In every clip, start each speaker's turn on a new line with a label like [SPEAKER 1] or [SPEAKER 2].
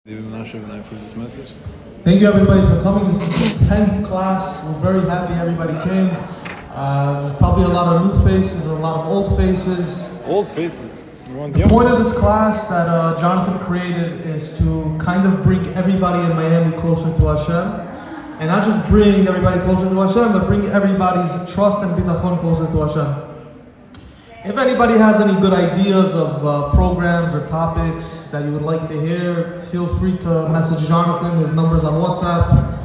[SPEAKER 1] David Menashe, and I approve this message.
[SPEAKER 2] Thank you everybody for coming. This is the 10th class. We're very happy everybody came. There's probably a lot of new faces, a lot of old faces.
[SPEAKER 1] Old faces.
[SPEAKER 2] The point of this class that Jonathan created is to kind of bring everybody in Miami closer to Hashem. And not just bring everybody closer to Hashem, but bring everybody's trust and bitachon closer to Hashem. If anybody has any good ideas of programs or topics that you would like to hear, feel free to message Jonathan. His number's on WhatsApp.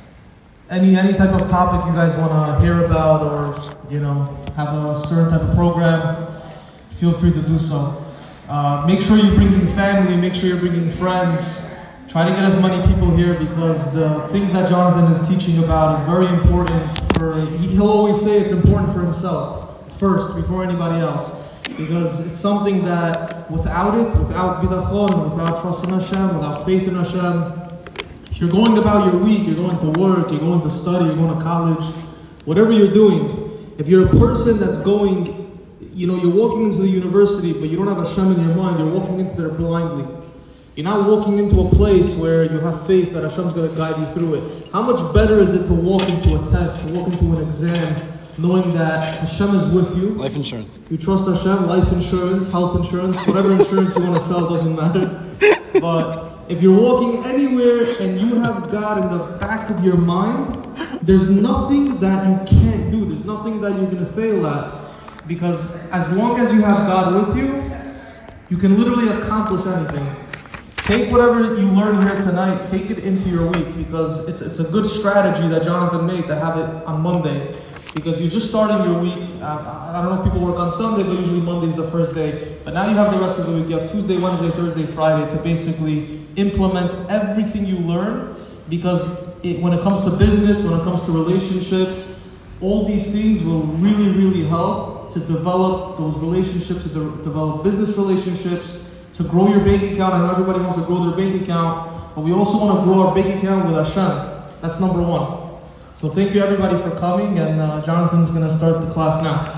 [SPEAKER 2] Any type of topic you guys want to hear about, or have a certain type of program, feel free to do so. Make sure you're bringing family. Make sure you're bringing friends. Try to get as many people here because the things that Jonathan is teaching about is very important. He'll always say it's important for himself first before anybody else, because it's something that without bitachon, without trust in Hashem, without faith in Hashem, if you're going about your week, you're going to work, you're going to study, you're going to college, whatever you're doing, if you're a person that's going, you're walking into the university, but you don't have Hashem in your mind, you're walking into there blindly. You're not walking into a place where you have faith that Hashem's going to guide you through it. How much better is it to walk into a test, to walk into an exam, knowing that Hashem is with you?
[SPEAKER 1] Life insurance.
[SPEAKER 2] You trust Hashem, life insurance, health insurance, whatever insurance you want to sell doesn't matter. But if you're walking anywhere and you have God in the back of your mind, there's nothing that you can't do. There's nothing that you're going to fail at. Because as long as you have God with you, you can literally accomplish anything. Take whatever you learn here tonight, take it into your week, because it's a good strategy that Jonathan made to have it on Monday. Because you're just starting your week. I don't know if people work on Sunday, but usually Monday's the first day. But now you have the rest of the week. You have Tuesday, Wednesday, Thursday, Friday to basically implement everything you learn. Because when it comes to business, when it comes to relationships, all these things will really, really help to develop those relationships, to develop business relationships, to grow your bank account. I know everybody wants to grow their bank account, but we also want to grow our bank account with Hashem. That's number one. So thank you everybody for coming, and Jonathan's going to start the class now.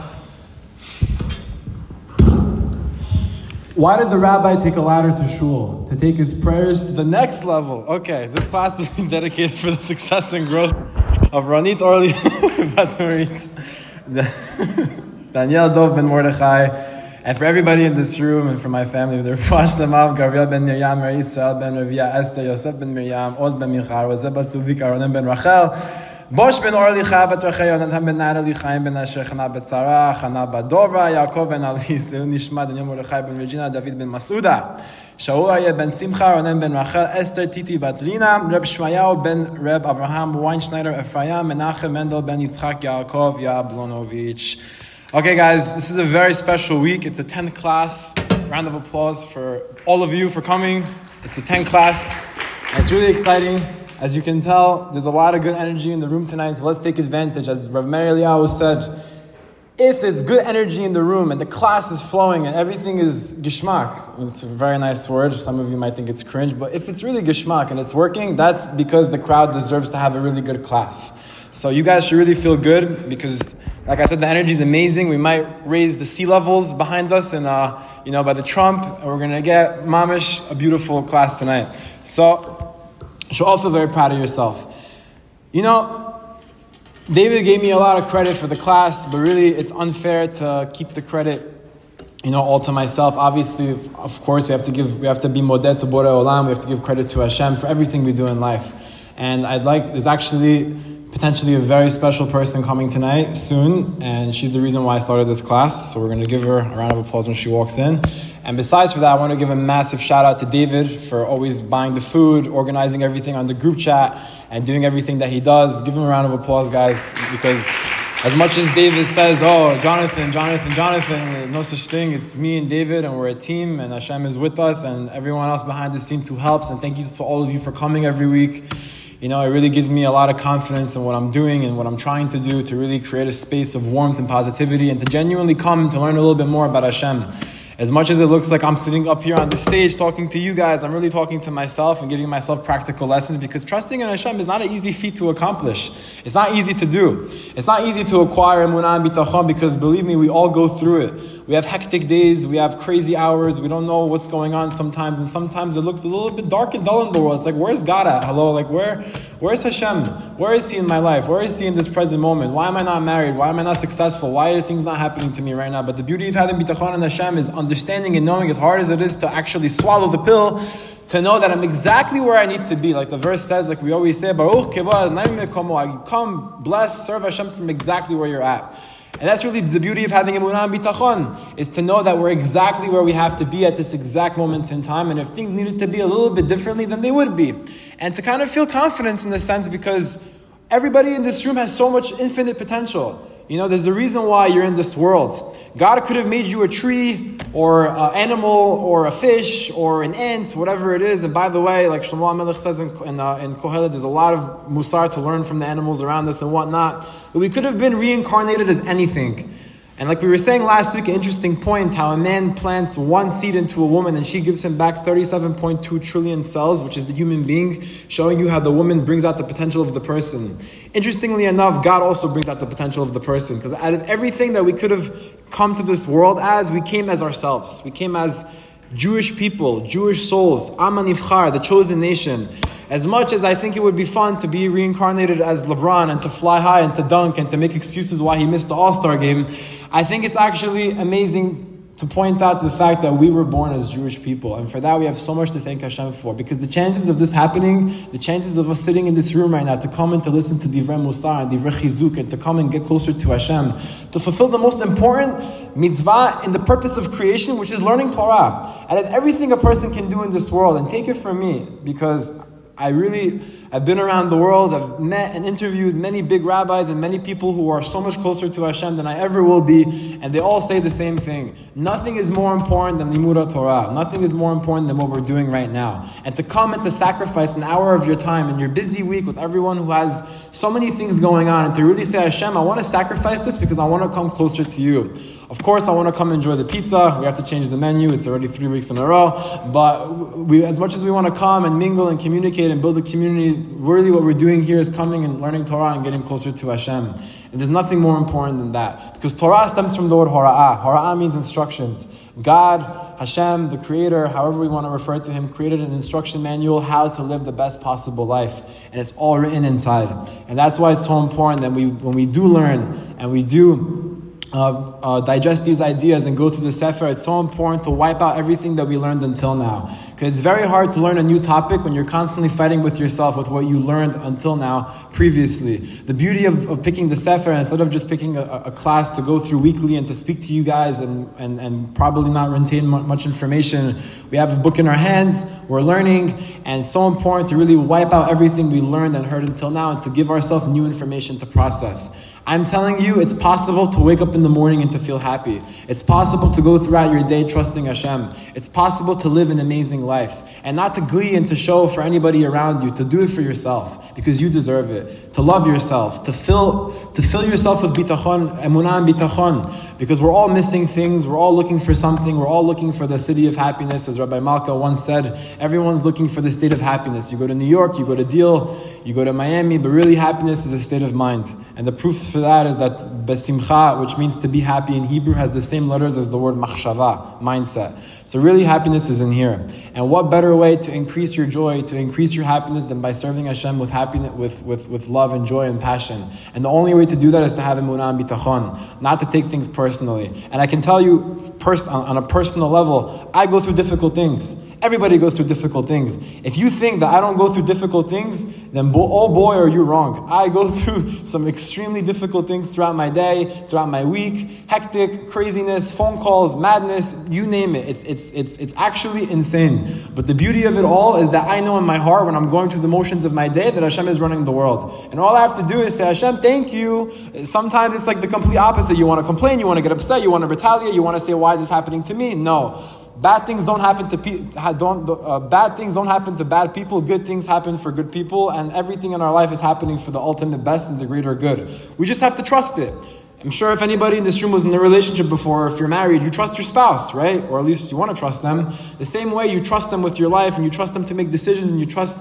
[SPEAKER 3] Why did the rabbi take a ladder to shul? To take his prayers to the next level. Okay, this class is dedicated for the success and growth of Ronit Orly, Daniel Dov Ben Mordechai, and for everybody in this room, and for my family, the Refuah Shlema, Gabriel Ben Miriam, Mary Israel Ben Ravia, Esther, Yosef Ben Miriam, Oz Ben Michal, Wazeb Ben Tzuvik, Aronim Ben Rachel, Bosh Ben Orli Chabat Rachel, Yonatan Ben Natalie, Chaim Ben Asher, Chana Bet Sarah, Chana Badova, Yaakov Ben Ali, Seun Nishma, Daniel Mordechai Ben Regina, David Ben Masuda, Shaul Aryeh Ben Simcha, Ronen Ben Rachel, Esther Titi Batlina, Reb Shmayahu Ben Reb Abraham Weinschneider, Ephraim, Menachem Mendel Ben Yitzchak, Yaakov Yablonovich. Okay guys, this is a very special week. It's the 10th class. Round of applause for all of you for coming. It's the 10th class. And it's really exciting. As you can tell, there's a lot of good energy in the room tonight, so let's take advantage. As Rav Meir Eliyahu said, if there's good energy in the room and the class is flowing and everything is gishmak, it's a very nice word, some of you might think it's cringe, but if it's really gishmak and it's working, that's because the crowd deserves to have a really good class. So you guys should really feel good, because like I said, the energy is amazing. We might raise the sea levels behind us and by the Trump, and we're going to get mamish a beautiful class tonight. So you should all feel very proud of yourself. David gave me a lot of credit for the class, but really it's unfair to keep the credit, all to myself. Obviously, of course, we have to be modeh to Borei Olam. We have to give credit to Hashem for everything we do in life. And there's actually potentially a very special person coming tonight soon, and she's the reason why I started this class. So we're going to give her a round of applause when she walks in. And besides for that, I want to give a massive shout out to David for always buying the food, organizing everything on the group chat, and doing everything that he does. Give him a round of applause, guys, because as much as David says, oh, Jonathan, no such thing. It's me and David, and we're a team, and Hashem is with us, and everyone else behind the scenes who helps. And thank you for all of you for coming every week. It really gives me a lot of confidence in what I'm doing and what I'm trying to do to really create a space of warmth and positivity and to genuinely come to learn a little bit more about Hashem. As much as it looks like I'm sitting up here on the stage talking to you guys, I'm really talking to myself and giving myself practical lessons, because trusting in Hashem is not an easy feat to accomplish. It's not easy to do. It's not easy to acquire emunah and bitachon, because believe me, we all go through it. We have hectic days, we have crazy hours, we don't know what's going on sometimes, and sometimes it looks a little bit dark and dull in the world. It's like, where's God at? Hello? Like, where's Hashem? Where is He in my life? Where is He in this present moment? Why am I not married? Why am I not successful? Why are things not happening to me right now? But the beauty of having bitachon and Hashem is understanding and knowing, as hard as it is to actually swallow the pill, to know that I'm exactly where I need to be. Like the verse says, like we always say, Baruch Keva Naim Mekomo, you come, bless, serve Hashem from exactly where you're at. And that's really the beauty of having emunah and bitachon, is to know that we're exactly where we have to be at this exact moment in time, and if things needed to be a little bit differently, then they would be. And to kind of feel confidence in this sense, because everybody in this room has so much infinite potential. You know, there's a reason why you're in this world. God could have made you a tree, or an animal, or a fish, or an ant, whatever it is. And by the way, like Shlomo HaMelech says in Kohelet, there's a lot of musar to learn from the animals around us and whatnot. But we could have been reincarnated as anything. And like we were saying last week, an interesting point, how a man plants one seed into a woman and she gives him back 37.2 trillion cells, which is the human being, showing you how the woman brings out the potential of the person. Interestingly enough, God also brings out the potential of the person, because out of everything that we could have come to this world as, we came as ourselves. We came as Jewish people, Jewish souls, Am HaNivchar, the chosen nation. As much as I think it would be fun to be reincarnated as LeBron and to fly high and to dunk and to make excuses why he missed the All-Star game, I think it's actually amazing to point out the fact that we were born as Jewish people. And for that, we have so much to thank Hashem for. Because the chances of this happening, the chances of us sitting in this room right now, to come and to listen to Divrei Musar and Divrei Chizuk, and to come and get closer to Hashem, to fulfill the most important mitzvah in the purpose of creation, which is learning Torah. And everything a person can do in this world, and take it from me, because I've been around the world, I've met and interviewed many big rabbis and many people who are so much closer to Hashem than I ever will be, and they all say the same thing. Nothing is more important than Limud Torah. Nothing is more important than what we're doing right now. And to come and to sacrifice an hour of your time in your busy week with everyone who has so many things going on, and to really say, Hashem, I want to sacrifice this because I want to come closer to you. Of course, I want to come enjoy the pizza. We have to change the menu. It's already 3 weeks in a row. But as much as we want to come and mingle and communicate and build a community, really what we're doing here is coming and learning Torah and getting closer to Hashem. And there's nothing more important than that. Because Torah stems from the word hora'ah. Hora'ah means instructions. God, Hashem, the Creator, however we want to refer to Him, created an instruction manual how to live the best possible life. And it's all written inside. And that's why it's so important that when we do learn and we do digest these ideas and go through the Sefer, it's so important to wipe out everything that we learned until now. Because it's very hard to learn a new topic when you're constantly fighting with yourself with what you learned until now previously. The beauty of picking the Sefer, instead of just picking a class to go through weekly and to speak to you guys and probably not retain much information, we have a book in our hands, we're learning, and it's so important to really wipe out everything we learned and heard until now and to give ourselves new information to process. I'm telling you, it's possible to wake up in the morning and to feel happy. It's possible to go throughout your day trusting Hashem. It's possible to live an amazing life. And not to glee and to show for anybody around you, to do it for yourself, because you deserve it. To love yourself, to fill yourself with bitachon, emunah and bitachon, because we're all missing things, we're all looking for something, we're all looking for the city of happiness. As Rabbi Malka once said, everyone's looking for the state of happiness. You go to New York, you go to Deal, you go to Miami, but really happiness is a state of mind. And the proof for that is that besimcha, which means to be happy in Hebrew, has the same letters as the word machshava, mindset. So really happiness is in here. And what better way to increase your joy, to increase your happiness than by serving Hashem with happiness, with love and joy and passion. And the only way to do that is to have emunah and bitachon, not to take things personally. And I can tell you on a personal level, I go through difficult things. Everybody goes through difficult things. If you think that I don't go through difficult things, then oh boy, are you wrong. I go through some extremely difficult things throughout my day, throughout my week. Hectic, craziness, phone calls, madness, you name it. It's actually insane. But the beauty of it all is that I know in my heart, when I'm going through the motions of my day, that Hashem is running the world. And all I have to do is say, Hashem, thank you. Sometimes it's like the complete opposite. You want to complain, you want to get upset, you want to retaliate, you want to say, why is this happening to me? No. Bad things don't happen to bad things don't happen to bad people. Good things happen for good people, and everything in our life is happening for the ultimate best and the greater good. We just have to trust it. I'm sure if anybody in this room was in a relationship before, if you're married, you trust your spouse, right? Or at least you want to trust them. The same way you trust them with your life, and you trust them to make decisions, and you trust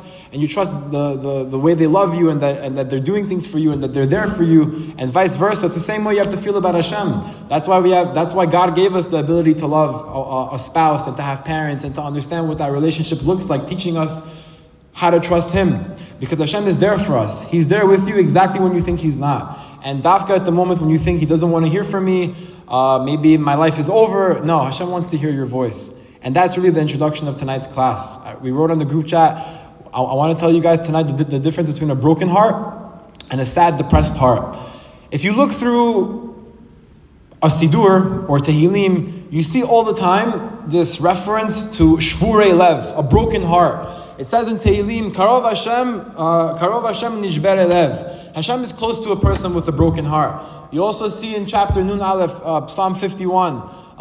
[SPEAKER 3] the way they love you, and that they're doing things for you, and that they're there for you, and vice versa. It's the same way you have to feel about Hashem. That's why God gave us the ability to love a spouse and to have parents and to understand what that relationship looks like, teaching us how to trust Him. Because Hashem is there for us. He's there with you exactly when you think He's not. And dafka at the moment when you think He doesn't want to hear from me, maybe my life is over. No, Hashem wants to hear your voice. And that's really the introduction of tonight's class. We wrote on the group chat, I want to tell you guys tonight the difference between a broken heart and a sad, depressed heart. If you look through a Sidur or Tehillim, you see all the time this reference to Shvurei Lev, a broken heart. It says in Tehillim, Karov Hashem nishbere lev. Hashem is close to a person with a broken heart. You also see in chapter Nun Aleph, Psalm 51,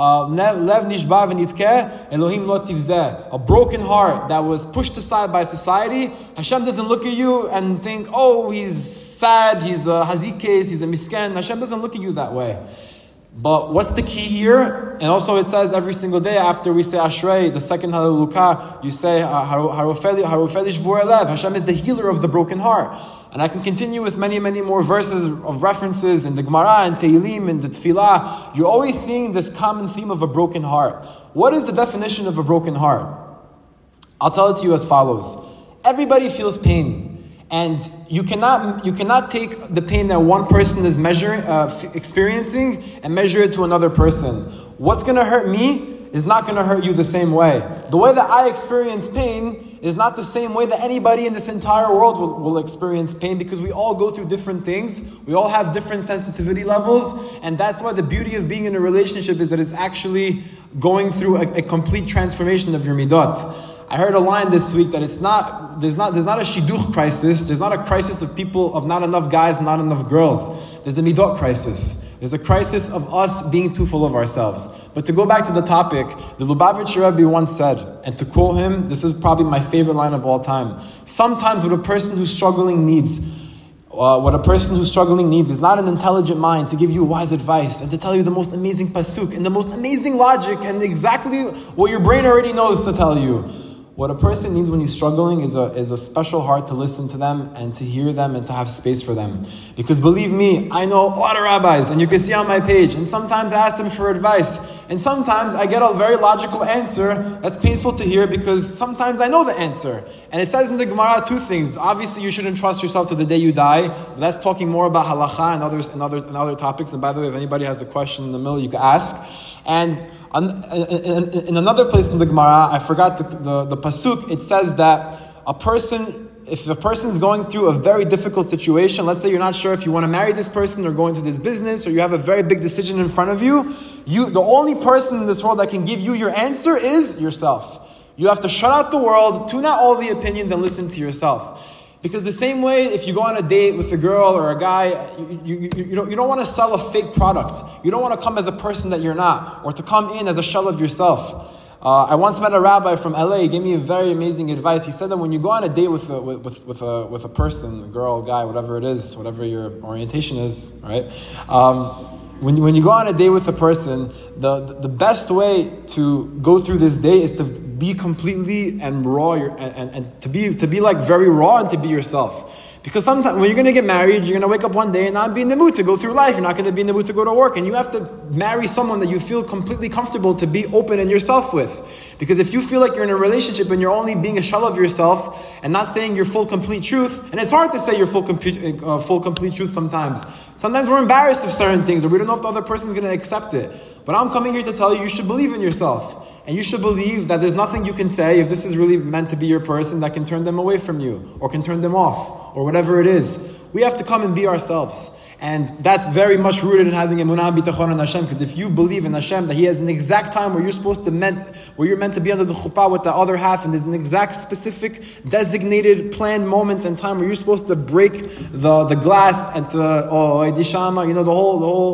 [SPEAKER 3] Lev nishba v'nitkeh, Elohim lo tivzeh. A broken heart that was pushed aside by society. Hashem doesn't look at you and think, oh, he's sad, he's a hazikes, he's a misken. Hashem doesn't look at you that way. But what's the key here? And also it says every single day after we say Ashrei, the second Hallelujah, you say Harofeli Shvurei Lev. Hashem is the healer of the broken heart. And I can continue with many, many more verses of references in the Gemara and Tehillim and the Tefillah. You're always seeing this common theme of a broken heart. What is the definition of a broken heart? I'll tell it to you as follows. Everybody feels pain. And you cannot take the pain that one person is experiencing and measure it to another person. What's going to hurt me is not going to hurt you the same way. The way that I experience pain is not the same way that anybody in this entire world will experience pain, because we all go through different things. We all have different sensitivity levels. And that's why the beauty of being in a relationship is that it's actually going through a complete transformation of your midot. I heard a line this week that there's not a shidduch crisis. There's not a crisis of not enough guys, not enough girls. There's a midot crisis. There's a crisis of us being too full of ourselves. But to go back to the topic, the Lubavitcher Rebbe once said, and to quote him, this is probably my favorite line of all time. Sometimes what a person who's struggling needs is not an intelligent mind to give you wise advice and to tell you the most amazing pasuk and the most amazing logic and exactly what your brain already knows to tell you. What a person needs when he's struggling is a special heart to listen to them and to hear them and to have space for them. Because believe me, I know a lot of rabbis, and you can see on my page, and sometimes I ask them for advice, and sometimes I get a very logical answer that's painful to hear because sometimes I know the answer. And it says in the Gemara two things. Obviously, you shouldn't trust yourself to the day you die. But that's talking more about halacha and other topics. And by the way, if anybody has a question in the middle, you can ask. And in another place in the Gemara, I forgot the pasuk, it says that if a person is going through a very difficult situation, let's say you're not sure if you want to marry this person or go into this business, or you have a very big decision in front of you, the only person in this world that can give you your answer is yourself. You have to shut out the world, tune out all the opinions, and listen to yourself. Because the same way, if you go on a date with a girl or a guy, you don't want to sell a fake product. You don't want to come as a person that you're not, or to come in as a shell of yourself. I once met a rabbi from LA. He gave me a very amazing advice. He said that when you go on a date with a person, a girl, guy, whatever it is, whatever your orientation is, right? When you go on a date with a person, the best way to go through this day is to be completely and raw, and to be like very raw and to be yourself. Because sometimes when you're going to get married, you're going to wake up one day and not be in the mood to go through life. You're not going to be in the mood to go to work. And you have to marry someone that you feel completely comfortable to be open in yourself with. Because if you feel like you're in a relationship and you're only being a shell of yourself and not saying your full, complete truth, and it's hard to say your full, complete truth sometimes. Sometimes we're embarrassed of certain things, or we don't know if the other person's going to accept it. But I'm coming here to tell you should believe in yourself. And you should believe that there's nothing you can say, if this is really meant to be your person, that can turn them away from you, or can turn them off, or whatever it is. We have to come and be ourselves. And that's very much rooted in having emunah bitachon in Hashem. Because if you believe in Hashem, that He has an exact time where you're meant to be under the chuppah with the other half, and there's an exact, specific, designated, planned moment and time where you're supposed to break the glass and to Eidishama, the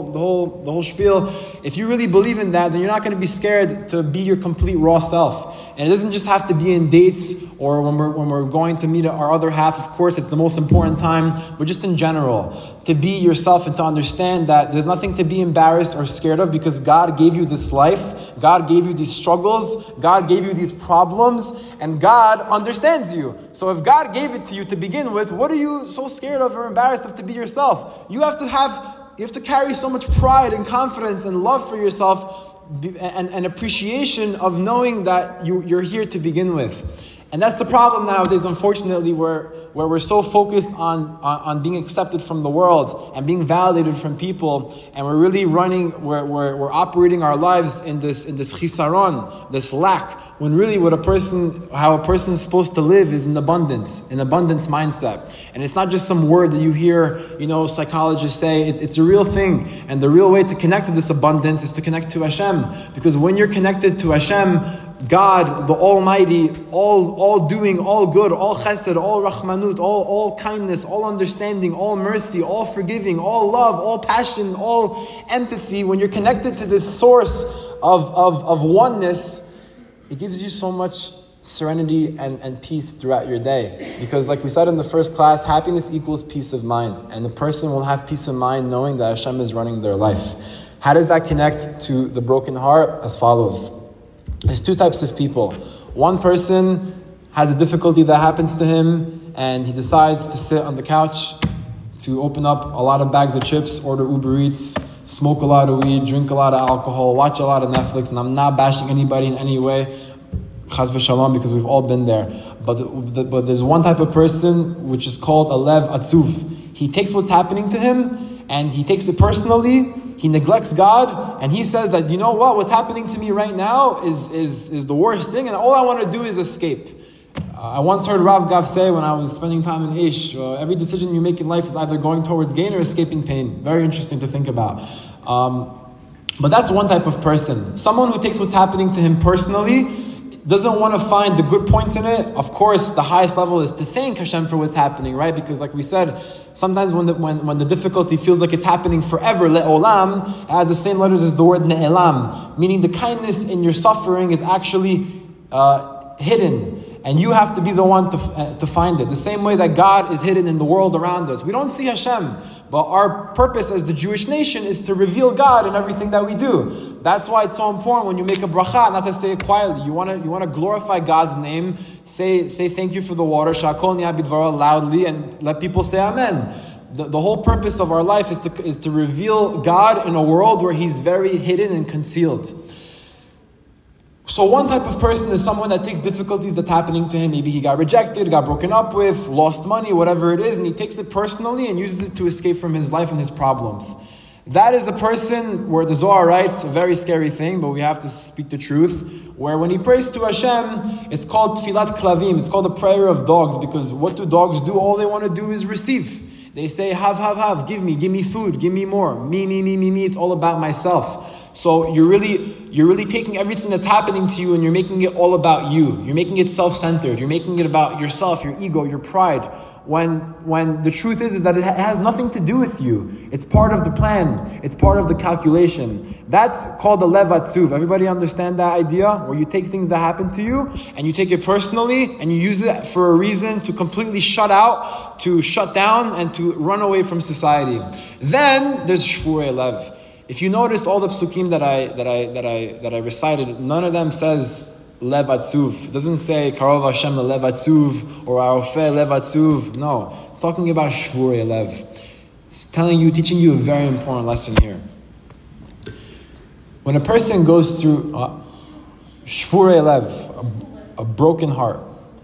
[SPEAKER 3] whole spiel. If you really believe in that, then you're not going to be scared to be your complete raw self. And it doesn't just have to be in dates or when we're going to meet our other half. Of course, it's the most important time, but just in general, to be yourself and to understand that there's nothing to be embarrassed or scared of, because God gave you this life, God gave you these struggles, God gave you these problems, and God understands you. So if God gave it to you to begin with, what are you so scared of or embarrassed of to be yourself? You have to carry so much pride and confidence and love for yourself and appreciation of knowing that you're here to begin with. And that's the problem nowadays, unfortunately, where we're so focused on being accepted from the world and being validated from people, and we're really we're operating our lives in this chisaron, this lack, when really how a person is supposed to live is in abundance mindset. And it's not just some word that you hear, psychologists say. It's a real thing. And the real way to connect to this abundance is to connect to Hashem. Because when you're connected to Hashem, God, the Almighty, all doing, all good, all chesed, all rahmanut, all kindness, all understanding, all mercy, all forgiving, all love, all passion, all empathy, when you're connected to this source of oneness, it gives you so much serenity and peace throughout your day. Because like we said in the first class, happiness equals peace of mind. And the person will have peace of mind knowing that Hashem is running their life. How does that connect to the broken heart? As follows. There's two types of people. One person has a difficulty that happens to him, and he decides to sit on the couch, to open up a lot of bags of chips, order Uber Eats, smoke a lot of weed, drink a lot of alcohol, watch a lot of Netflix. And I'm not bashing anybody in any way, chas v'shalom, because we've all been there. But there's one type of person which is called a lev atzuv. He takes what's happening to him and he takes it personally. He neglects God, and he says that, what's happening to me right now is the worst thing, and all I want to do is escape. I once heard Rav Gav say when I was spending time in Ish, every decision you make in life is either going towards gain or escaping pain. Very interesting to think about. But that's one type of person. Someone who takes what's happening to him personally, doesn't want to find the good points in it. Of course, the highest level is to thank Hashem for what's happening, right? Because like we said, sometimes when the difficulty feels like it's happening forever, le'olam, it has the same letters as the word ne'elam, meaning the kindness in your suffering is actually hidden. And you have to be the one to find it. The same way that God is hidden in the world around us. We don't see Hashem, but our purpose as the Jewish nation is to reveal God in everything that we do. That's why it's so important when you make a bracha, not to say it quietly. You want to glorify God's name. Say thank you for the water, shakol niya bidvara, loudly, and let people say amen. The whole purpose of our life is to reveal God in a world where He's very hidden and concealed. So one type of person is someone that takes difficulties that's happening to him. Maybe he got rejected, got broken up with, lost money, whatever it is, and he takes it personally and uses it to escape from his life and his problems. That is the person where the Zohar writes a very scary thing, but we have to speak the truth, where when he prays to Hashem, it's called Tfilat Klavim, it's called a prayer of dogs, because what do dogs do? All they want to do is receive. They say, have, give me food, give me more, me, it's all about myself. So you're really taking everything that's happening to you and you're making it all about you. You're making it self-centered. You're making it about yourself, your ego, your pride. When the truth is that it has nothing to do with you. It's part of the plan. It's part of the calculation. That's called the lev atzuv. Everybody understand that idea? Where you take things that happen to you and you take it personally and you use it for a reason to completely shut out, to shut down, and to run away from society. Then there's shvurei lev. If you noticed all the psukim that I recited, none of them says lev atzuv. It doesn't say karov Hashem lev atzuv or arofeh lev atzuv. No, it's talking about shvurei lev. It's teaching you a very important lesson here. When a person goes through shvurei lev, a broken heart,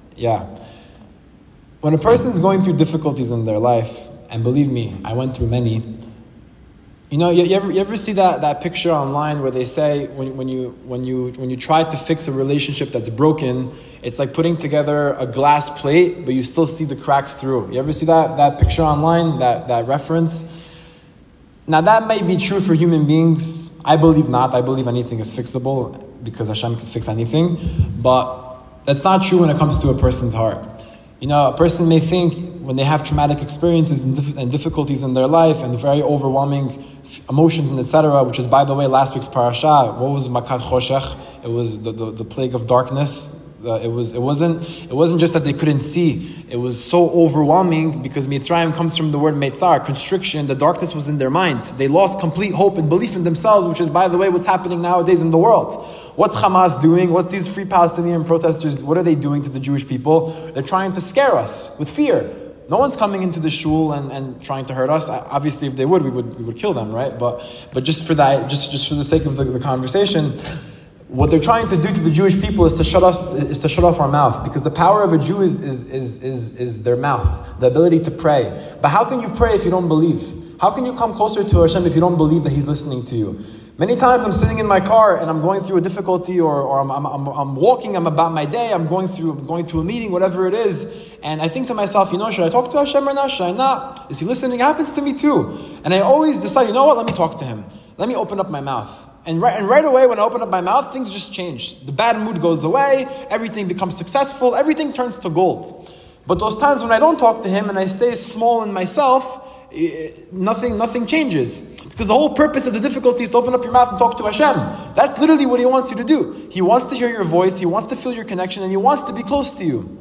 [SPEAKER 3] when a person is going through difficulties in their life, and believe me, I went through many. You ever see that picture online where they say when you try to fix a relationship that's broken, it's like putting together a glass plate, but you still see the cracks through. You ever see that picture online, that reference? Now that might be true for human beings. I believe not. I believe anything is fixable because Hashem can fix anything. But that's not true when it comes to a person's heart. A person may think when they have traumatic experiences and difficulties in their life and very overwhelming emotions and etc., which is, by the way, last week's parasha. What was Makat Choshech? It was the plague of darkness. it wasn't just that they couldn't see. It was so overwhelming because Mitzrayim comes from the word Meitzar, constriction. The darkness was in their mind. They lost complete hope and belief in themselves, which is, by the way, what's happening nowadays in the world. What's Hamas doing? What's these free Palestinian protesters? What are they doing to the Jewish people? They're trying to scare us with fear. No one's coming into the shul and trying to hurt us. Obviously, if they would, we would kill them, right? But just for that, just for the sake of the conversation, what they're trying to do to the Jewish people is to shut off our mouth, because the power of a Jew is their mouth, the ability to pray. But how can you pray if you don't believe? How can you come closer to Hashem if you don't believe that He's listening to you? Many times I'm sitting in my car and I'm going through a difficulty, or I'm walking, I'm about my day, I'm going to a meeting, whatever it is, and I think to myself, should I talk to Hashem or not? Should I not? Is He listening? It happens to me too. And I always decide, let me talk to Him. Let me open up my mouth. And right away when I open up my mouth, things just change. The bad mood goes away, everything becomes successful, everything turns to gold. But those times when I don't talk to Him and I stay small in myself, nothing changes. Because the whole purpose of the difficulty is to open up your mouth and talk to Hashem. That's literally what He wants you to do. He wants to hear your voice, He wants to feel your connection, and He wants to be close to you.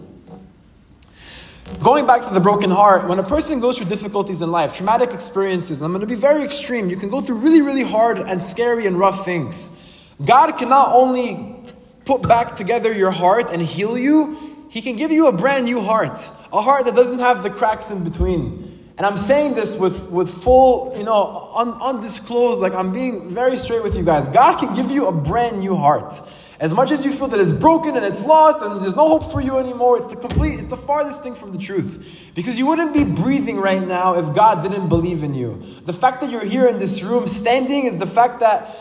[SPEAKER 3] Going back to the broken heart, when a person goes through difficulties in life, traumatic experiences, and I'm going to be very extreme, you can go through really, really hard and scary and rough things. God can not only put back together your heart and heal you, He can give you a brand new heart. A heart that doesn't have the cracks in between. And I'm saying this with full, undisclosed, like I'm being very straight with you guys. God can give you a brand new heart. As much as you feel that it's broken and it's lost and there's no hope for you anymore, it's the farthest thing from the truth. Because you wouldn't be breathing right now if God didn't believe in you. The fact that you're here in this room standing is the fact that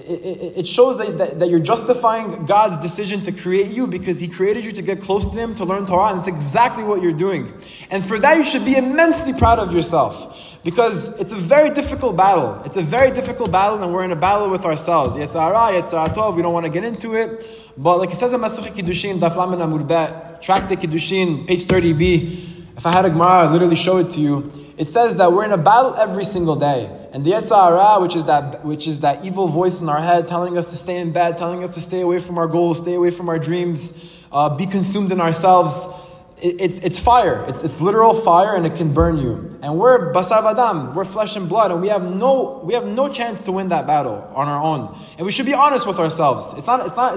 [SPEAKER 3] it shows that you're justifying God's decision to create you, because He created you to get close to Him, to learn Torah, and it's exactly what you're doing. And for that you should be immensely proud of yourself, because it's a very difficult battle. It's a very difficult battle, and we're in a battle with ourselves. Yetzer hara, Yetzer tov, we don't want to get into it. But like it says in Masechet Kiddushin, Daf Lamed Amud Bet, Tractate Kiddushin, page 30b, if I had a Gemara, I'd literally show it to you. It says that we're in a battle every single day. And the Yetzer hara, which is that evil voice in our head telling us to stay in bed, telling us to stay away from our goals, stay away from our dreams, be consumed in ourselves. It's fire. It's literal fire, and it can burn you. And we're basar v'adam, we're flesh and blood, and we have no chance to win that battle on our own. And we should be honest with ourselves. It's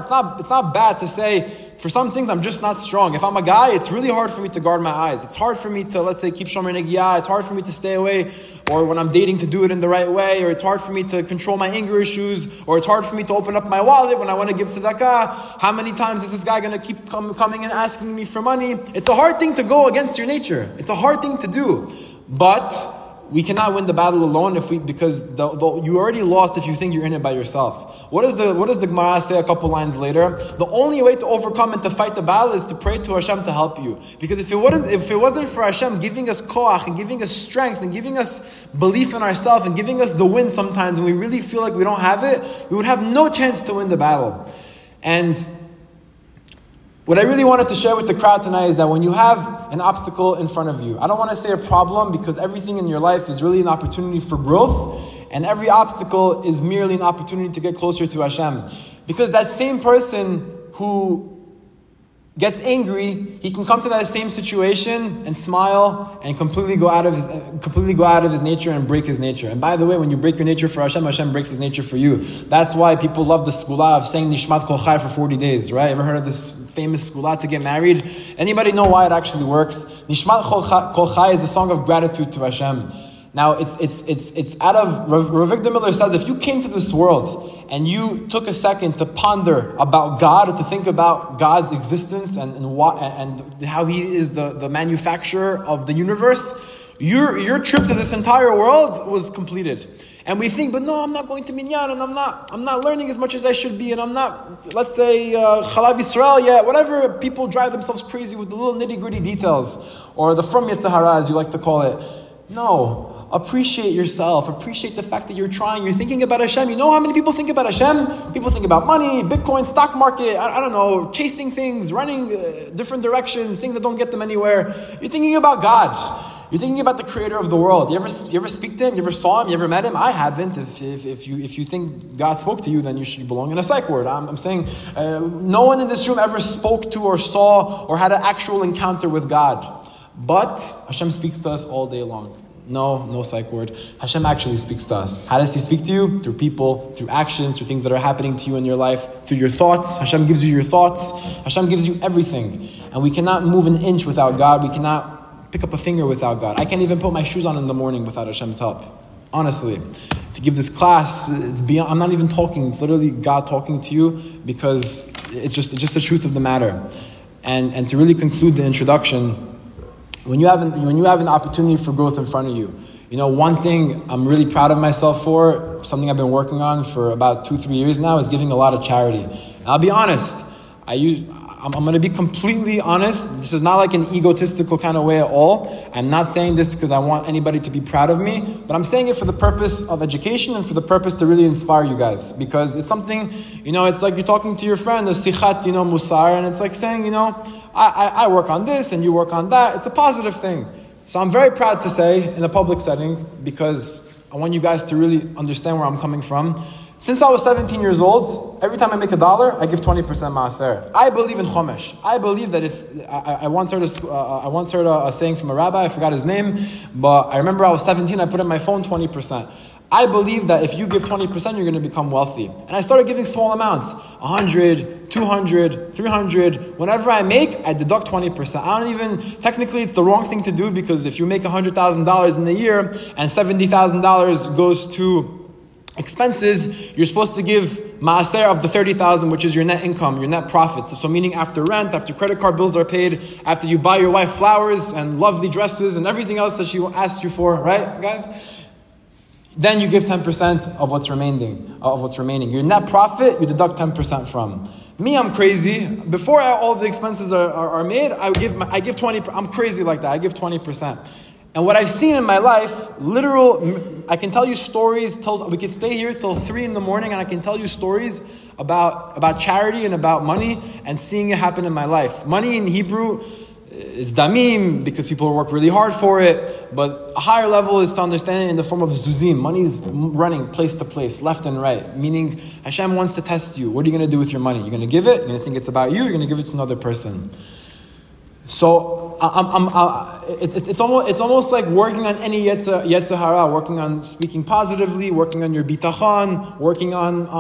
[SPEAKER 3] not bad to say, for some things I'm just not strong. If I'm a guy, it's really hard for me to guard my eyes. It's hard for me to, let's say, keep shomer negiah. It's hard for me to stay away, or when I'm dating to do it in the right way, or it's hard for me to control my anger issues, or it's hard for me to open up my wallet when I want to give tzedakah. How many times is this guy going to keep coming and asking me for money? It's a hard thing to go against your nature. It's a hard thing to do. But we cannot win the battle alone because you already lost if you think you're in it by yourself. What does the Gemara say a couple lines later? The only way to overcome and to fight the battle is to pray to Hashem to help you. Because if it wasn't for Hashem giving us koach and giving us strength and giving us belief in ourselves and giving us the win sometimes when we really feel like we don't have it, we would have no chance to win the battle. And what I really wanted to share with the crowd tonight is that when you have an obstacle in front of you, I don't want to say a problem, because everything in your life is really an opportunity for growth, and every obstacle is merely an opportunity to get closer to Hashem. Because that same person who gets angry, he can come to that same situation and smile and completely go out of his nature and break his nature. And by the way, when you break your nature for Hashem, Hashem breaks His nature for you. That's why people love the skula of saying Nishmat Kol Chai for 40 days, right? Ever heard of this famous skula to get married? Anybody know why it actually works? Nishmat Kol Chai is a song of gratitude to Hashem. Now, it's out of, Rav Avigdor Miller says, if you came to this world and you took a second to ponder about God, to think about God's existence and how He is the manufacturer of the universe, your trip to this entire world was completed. And we think, but no, I'm not going to minyan, and I'm not learning as much as I should be, and I'm not, let's say, Chalav Yisrael yet, whatever. People drive themselves crazy with the little nitty-gritty details, or the from Yetzer hara, as you like to call it. No. Appreciate yourself. Appreciate the fact that you're trying. You're thinking about Hashem. You know how many people think about Hashem? People think about money, Bitcoin, stock market, I don't know, chasing things, running different directions, things that don't get them anywhere. You're thinking about God. You're thinking about the creator of the world. You ever speak to him? You ever saw him? You ever met him? I haven't. If you think God spoke to you, then you belong in a psych ward. I'm saying no one in this room ever spoke to or saw or had an actual encounter with God. But Hashem speaks to us all day long. No psych word. Hashem actually speaks to us. How does He speak to you? Through people, through actions, through things that are happening to you in your life, through your thoughts. Hashem gives you your thoughts. Hashem gives you everything. And we cannot move an inch without God. We cannot pick up a finger without God. I can't even put my shoes on in the morning without Hashem's help. Honestly. To give this class, it's beyond, I'm not even talking. It's literally God talking to you, because it's just the truth of the matter. And to really conclude the introduction, when you have an opportunity for growth in front of you, one thing I'm really proud of myself for, something I've been working on for about 2-3 years now, is giving a lot of charity. And I'll be honest, I'm going to be completely honest. This is not like an egotistical kind of way at all. I'm not saying this because I want anybody to be proud of me, but I'm saying it for the purpose of education and for the purpose to really inspire you guys. Because it's something, it's like you're talking to your friend, a sichat, musar, and it's like saying, I work on this and you work on that. It's a positive thing. So I'm very proud to say in a public setting, because I want you guys to really understand where I'm coming from. Since I was 17 years old, every time I make $1, I give 20% maaser. I believe in chomesh. I believe that if I once heard a saying from a rabbi, I forgot his name, but I remember I was 17. I put in my phone 20%. I believe that if you give 20%, you're going to become wealthy. And I started giving small amounts, 100, 200, 300. Whenever I make, I deduct 20%. Technically it's the wrong thing to do, because if you make $100,000 in a year and $70,000 goes to expenses, you're supposed to give maaser of the 30,000, which is your net income, your net profits. So meaning after rent, after credit card bills are paid, after you buy your wife flowers and lovely dresses and everything else that she asked you for, right, guys? Then you give 10% of what's remaining. Your net profit, you deduct 10% from. Me, I'm crazy. Before all the expenses are made, I give 20. I'm crazy like that. I give 20%. And what I've seen in my life, I can tell you stories. We could stay here till 3 a.m. and I can tell you stories about charity and about money and seeing it happen in my life. Money in Hebrew is damim, because people work really hard for it. But a higher level is to understand it in the form of zuzim. Money is running place to place, left and right. Meaning Hashem wants to test you. What are you going to do with your money? You're going to give it? You're going to think it's about you? You're going to give it to another person? So it's almost like working on any yetzer hara, working on speaking positively, working on your bitachon, working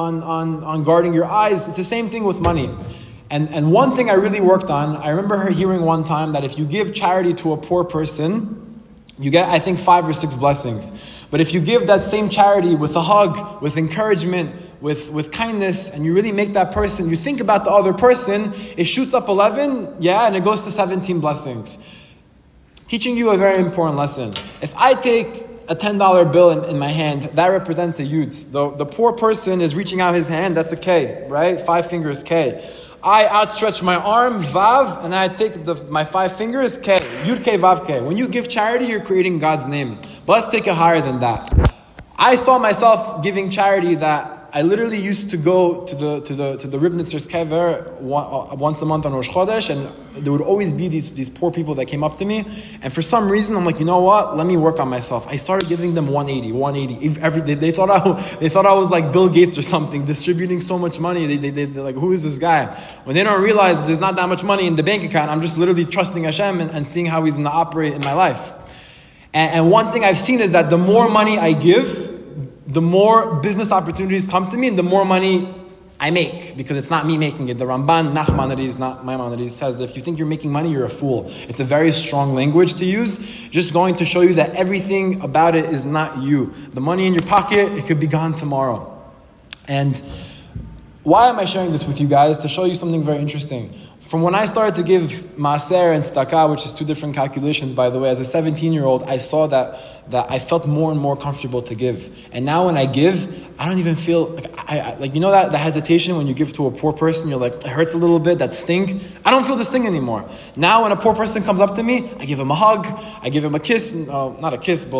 [SPEAKER 3] on guarding your eyes. It's the same thing with money. And one thing I really worked on, I remember hearing one time that if you give charity to a poor person, you get, I think, 5 or 6 blessings. But if you give that same charity with a hug, with encouragement, with kindness, and you really make that person, you think about the other person, it shoots up 11, and it goes to 17 blessings. Teaching you a very important lesson. If I take a $10 bill in my hand, that represents a yud. The poor person is reaching out his hand, that's a K, right? 5 fingers, K. I outstretch my arm, Vav, and I take my 5 fingers, K. Yud K, Vav K. When you give charity, you're creating God's name. But let's take it higher than that. I saw myself giving charity that I literally used to go to the Ribnitzer's kever once a month on Rosh Chodesh, and there would always be these poor people that came up to me, and for some reason I'm like, you know what? Let me work on myself. I started giving them 180 every day. They thought I was like Bill Gates or something, distributing so much money. They're like, who is this guy? When they don't realize that there's not that much money in the bank account, I'm just literally trusting Hashem and seeing how He's going to operate in my life. And one thing I've seen is that the more money I give, the more business opportunities come to me, and the more money I make, because it's not me making it. The Ramban Nachmanides, not Maimonides, says that if you think you're making money, you're a fool. It's a very strong language to use, just going to show you that everything about it is not you. The money in your pocket, it could be gone tomorrow. And why am I sharing this with you guys? To show you something very interesting. From when I started to give maaser and tzedakah, which is 2 different calculations, by the way, as a 17-year-old, I saw that I felt more and more comfortable to give. And now when I give, I don't even feel like you know that the hesitation when you give to a poor person, you're like, it hurts a little bit, that sting. I don't feel this sting anymore. Now when a poor person comes up to me, I give him a hug, I give him a kiss, not a kiss, but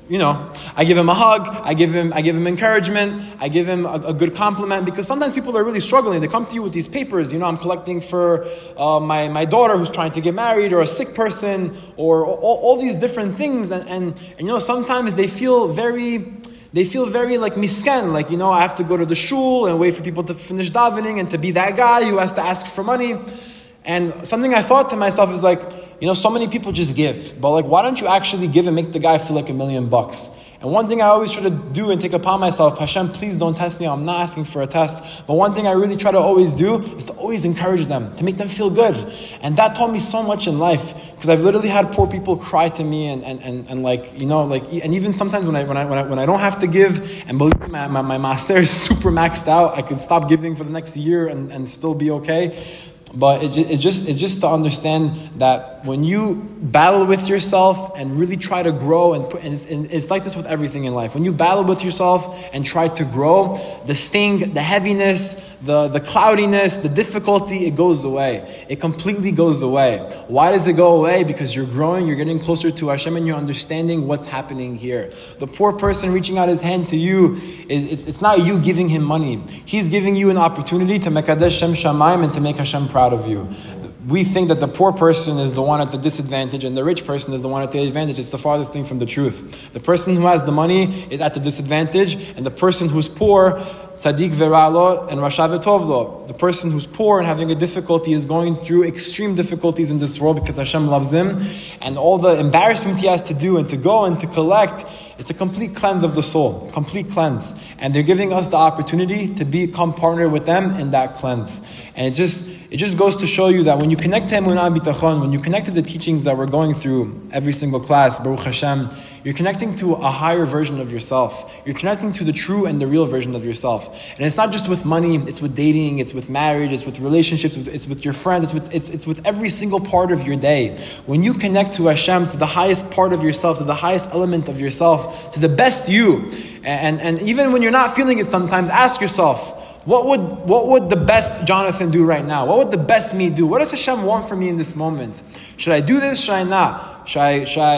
[SPEAKER 3] I give him a hug, I give him encouragement, I give him a good compliment, because sometimes people are really struggling. They come to you with these papers, I'm collecting for my daughter who's trying to get married, or a sick person, or all these different things, and sometimes they feel very like misken, like, I have to go to the shul and wait for people to finish davening and to be that guy who has to ask for money. And something I thought to myself is like, so many people just give, but like, why don't you actually give and make the guy feel like $1 million? And one thing I always try to do and take upon myself, Hashem, please don't test me. I'm not asking for a test. But one thing I really try to always do is to always encourage them, to make them feel good. And that taught me so much in life, because I've literally had poor people cry to me and even sometimes when I don't have to give, and believe me, my master is super maxed out, I could stop giving for the next year and still be okay. But it's just to understand that when you battle with yourself and really try to grow, and it's like this with everything in life. When you battle with yourself and try to grow, the sting, the heaviness, the cloudiness, the difficulty, it goes away. It completely goes away. Why does it go away? Because you're growing, you're getting closer to Hashem, and you're understanding what's happening here. The poor person reaching out his hand to you, it's not you giving him money. He's giving you an opportunity to mekadesh Shem Shamayim and to make Hashem proud of you. We think that the poor person is the one at the disadvantage and the rich person is the one at the advantage. It's the farthest thing from the truth. The person who has the money is at the disadvantage, and the person who's poor, tzaddik veralo and rasha v'tovlo. The person who's poor and having a difficulty is going through extreme difficulties in this world because Hashem loves him, and all the embarrassment he has to do and to go and to collect, it's a complete cleanse of the soul, complete cleanse. And they're giving us the opportunity to become partner with them in that cleanse. And it just goes to show you that when you connect to Emunah Bitachon, when you connect to the teachings that we're going through every single class, Baruch Hashem, you're connecting to a higher version of yourself. You're connecting to the true and the real version of yourself. And it's not just with money, it's with dating, it's with marriage, it's with relationships, it's with your friends, it's with every single part of your day. When you connect to Hashem, to the highest part of yourself, to the highest element of yourself, to the best you, and even when you're not feeling it sometimes, ask yourself, what would the best Jonathan do right now? What would the best me do? What does Hashem want from me in this moment? Should I do this? Should I not? Should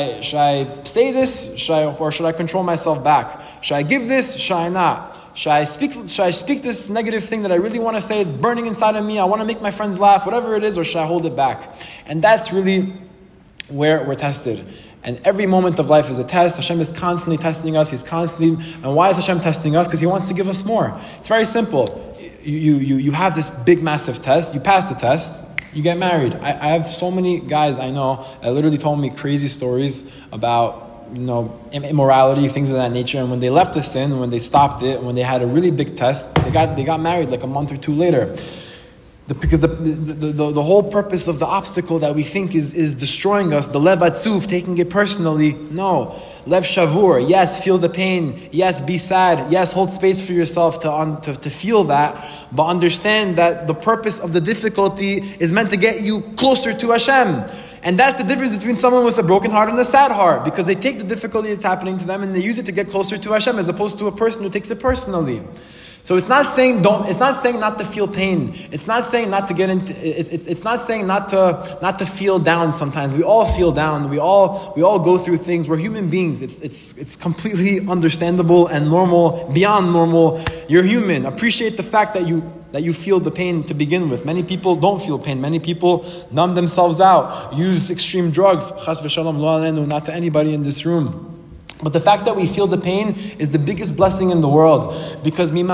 [SPEAKER 3] I say this? Or should I control myself back? Should I give this? Should I not? Should I speak this negative thing that I really want to say? It's burning inside of me. I want to make my friends laugh, whatever it is, or should I hold it back? And that's really where we're tested. And every moment of life is a test. Hashem is constantly testing us. And why is Hashem testing us? Because He wants to give us more. It's very simple. You have this big, massive test. You pass the test. You get married. I have so many guys I know that literally told me crazy stories about immorality, things of that nature. And when they left the sin, when they stopped it, when they had a really big test, they got married like a month or two later. Because the whole purpose of the obstacle that we think is destroying us, the lev atzuf, taking it personally, no. Lev shavur, yes, feel the pain, yes, be sad, yes, hold space for yourself to feel that, but understand that the purpose of the difficulty is meant to get you closer to Hashem. And that's the difference between someone with a broken heart and a sad heart, because they take the difficulty that's happening to them and they use it to get closer to Hashem, as opposed to a person who takes it personally. So it's not saying not to feel pain. It's not saying not to get into. It's not saying not to feel down. Sometimes we all feel down. We all go through things. We're human beings. It's completely understandable and normal, beyond normal. You're human. Appreciate the fact that you feel the pain to begin with. Many people don't feel pain. Many people numb themselves out, use extreme drugs. Chas v'shalom lo alenu, not to anybody in this room. But the fact that we feel the pain is the biggest blessing in the world. Because from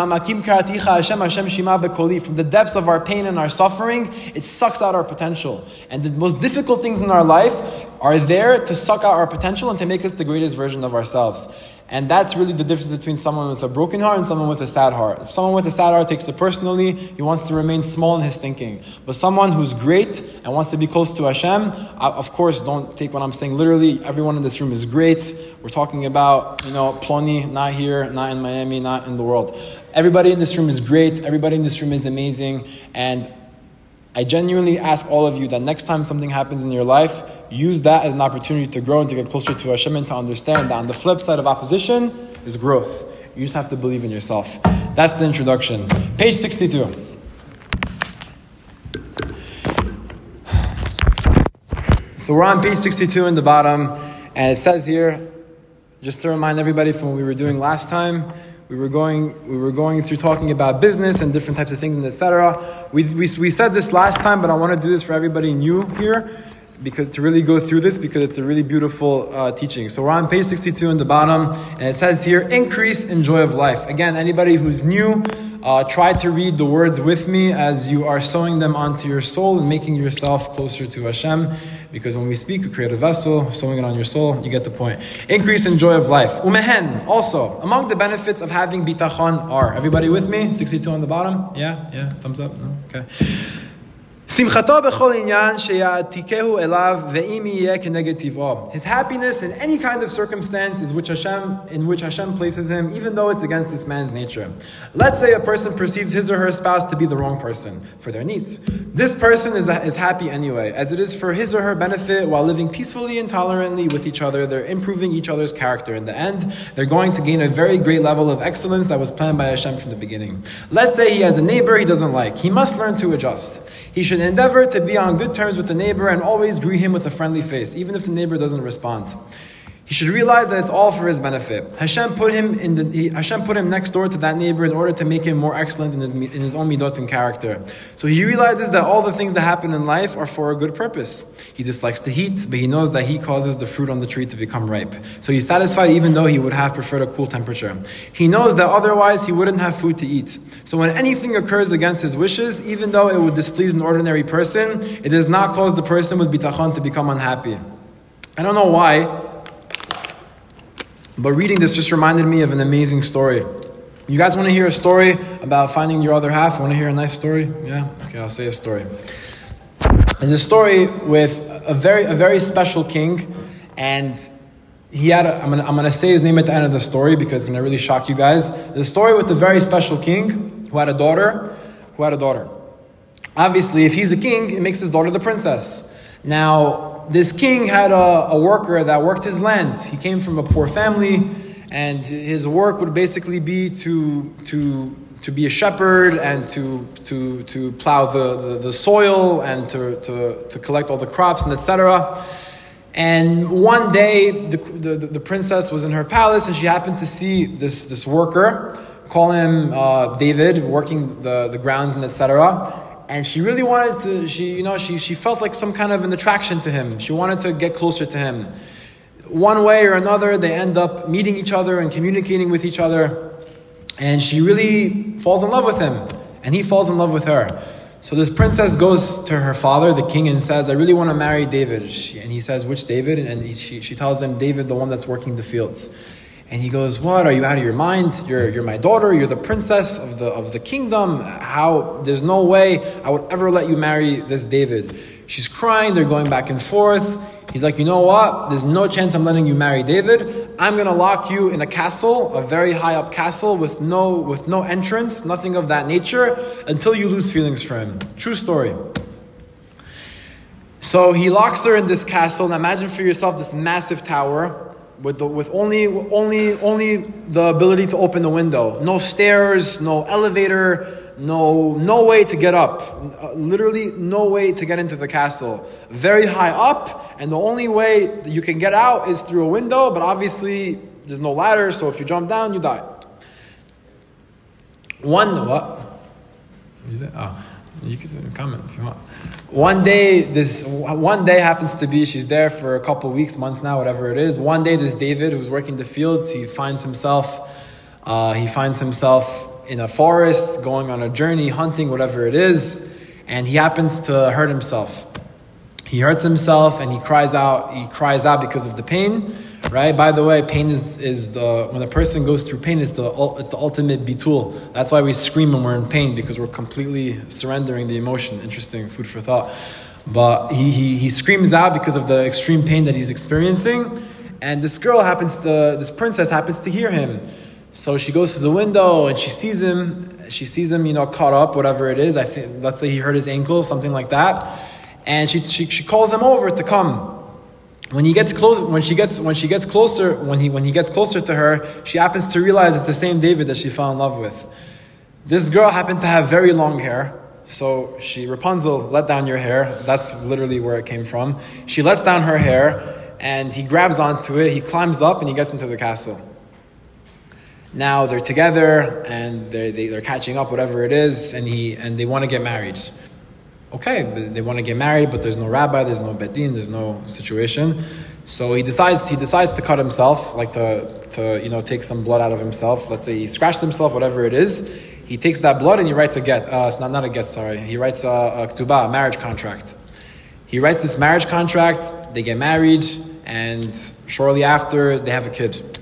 [SPEAKER 3] the depths of our pain and our suffering, it sucks out our potential. And the most difficult things in our life are there to suck out our potential and to make us the greatest version of ourselves. And that's really the difference between someone with a broken heart and someone with a sad heart. If someone with a sad heart takes it personally, he wants to remain small in his thinking. But someone who's great and wants to be close to Hashem, of course, don't take what I'm saying literally. Everyone in this room is great. We're talking about, Ploni, not here, not in Miami, not in the world. Everybody in this room is great. Everybody in this room is amazing. And I genuinely ask all of you that next time something happens in your life, use that as an opportunity to grow and to get closer to Hashem, and to understand that on the flip side of opposition is growth. You just have to believe in yourself. That's the introduction. Page 62. So we're on page 62 in the bottom, and it says here, just to remind everybody from what we were doing last time, we were going through talking about business and different types of things and etc. We said this last time, but I want to do this for everybody new here, because to really go through this, because it's a really beautiful teaching. So we're on page 62 in the bottom, and it says here, increase in joy of life. Again, anybody who's new, try to read the words with me as you are sewing them onto your soul and making yourself closer to Hashem. Because when we speak, we create a vessel, sewing it on your soul, you get the point. Increase in joy of life. Umehen, also, among the benefits of having bitachon are, everybody with me? 62 on the bottom? Yeah, thumbs up? No? Okay. Simchato b'chol inyan sheyatikehu elav ve'im yeh keneged tiv'o. His happiness in any kind of circumstance in which Hashem places him, even though it's against this man's nature. Let's say a person perceives his or her spouse to be the wrong person for their needs. This person is happy anyway, as it is for his or her benefit while living peacefully and tolerantly with each other. They're improving each other's character. In the end, they're going to gain a very great level of excellence that was planned by Hashem from the beginning. Let's say he has a neighbor he doesn't like. He must learn to adjust. He should endeavor to be on good terms with the neighbor and always greet him with a friendly face, even if the neighbor doesn't respond. He should realize that it's all for his benefit. Hashem put him next door to that neighbor in order to make him more excellent in his own midot and character. So he realizes that all the things that happen in life are for a good purpose. He dislikes the heat, but he knows that he causes the fruit on the tree to become ripe. So he's satisfied even though he would have preferred a cool temperature. He knows that otherwise he wouldn't have food to eat. So when anything occurs against his wishes, even though it would displease an ordinary person, it does not cause the person with bitachon to become unhappy. I don't know why, but reading this just reminded me of an amazing story. You guys want to hear a story about finding your other half? Want to hear a nice story? Yeah? Okay, I'll say a story. There's a story with a very special king, and he had I'm going to say his name at the end of the story because it's going to really shock you guys. There's a story with a very special king who had a daughter. Obviously, if he's a king, it makes his daughter the princess. Now, this king had a worker that worked his land. He came from a poor family, and his work would basically be to be a shepherd and to plow the soil and to collect all the crops and etc. And one day, the princess was in her palace, and she happened to see this worker, call him David, working the grounds and etc. And she really wanted to, she felt like some kind of an attraction to him. She wanted to get closer to him. One way or another, they end up meeting each other and communicating with each other. And she really falls in love with him. And he falls in love with her. So this princess goes to her father, the king, and says, I really want to marry David. And he says, which David? And she tells him, David, the one that's working the fields. And he goes, what? Are you out of your mind? You're my daughter. You're the princess of the kingdom. There's no way I would ever let you marry this David. She's crying. They're going back and forth. He's like, you know what? There's no chance I'm letting you marry David. I'm going to lock you in a castle, a very high up castle with no entrance, nothing of that nature, until you lose feelings for him. True story. So he locks her in this castle. Now imagine for yourself this massive tower, with only the ability to open the window. No stairs, no elevator, no way to get up. Literally no way to get into the castle. Very high up, and the only way that you can get out is through a window, but obviously there's no ladder, so if you jump down, you die. What did you say? Oh, you can comment if you want. One day happens to be, she's there for a couple weeks, months now, whatever it is. One day, this David, who's working the fields, he finds himself in a forest, going on a journey, hunting, whatever it is, and he happens to hurt himself. He hurts himself and he cries out because of the pain. Right? By the way, pain is when a person goes through pain, it's the ultimate bitul. That's why we scream when we're in pain, because we're completely surrendering the emotion. Interesting, food for thought. But he screams out because of the extreme pain that he's experiencing, and this princess happens to hear him. So she goes to the window and she sees him, caught up, whatever it is. I think, let's say he hurt his ankle, something like that, and she calls him over to come. When he gets closer to her, she happens to realize it's the same David that she fell in love with. This girl happened to have very long hair, so Rapunzel, let down your hair. That's literally where it came from. She lets down her hair, and he grabs onto it, he climbs up, and he gets into the castle. Now they're together, and they're catching up, whatever it is, and they want to get married. Okay, but they want to get married, but there's no rabbi, there's no bet din, there's no situation. So he decides to cut himself, like to take some blood out of himself. Let's say he scratched himself, whatever it is. He takes that blood and he writes a get. It's not a get, sorry. He writes a ktubah, a marriage contract. He writes this marriage contract, they get married, and shortly after, they have a kid.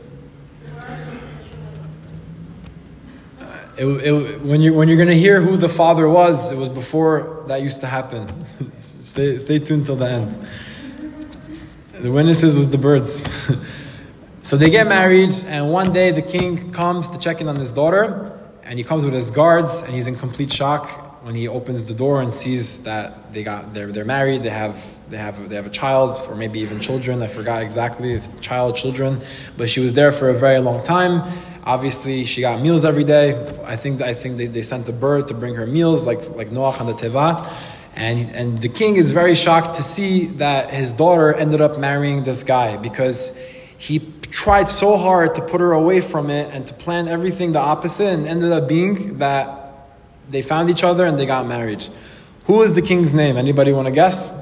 [SPEAKER 3] When you're going to hear who the father was, it was before that used to happen. Stay tuned till the end. The witnesses was the birds. So they get married, and one day the king comes to check in on his daughter, and he comes with his guards, and he's in complete shock when he opens the door and sees that they're married, they have a child, or maybe even children. I forgot exactly if children, but she was there for a very long time. Obviously, she got meals every day. I think they sent a bird to bring her meals, like Noach and the Teva. And the king is very shocked to see that his daughter ended up marrying this guy, because he tried so hard to put her away from it and to plan everything the opposite, and ended up being that they found each other and they got married. Who is the king's name? Anybody want to guess?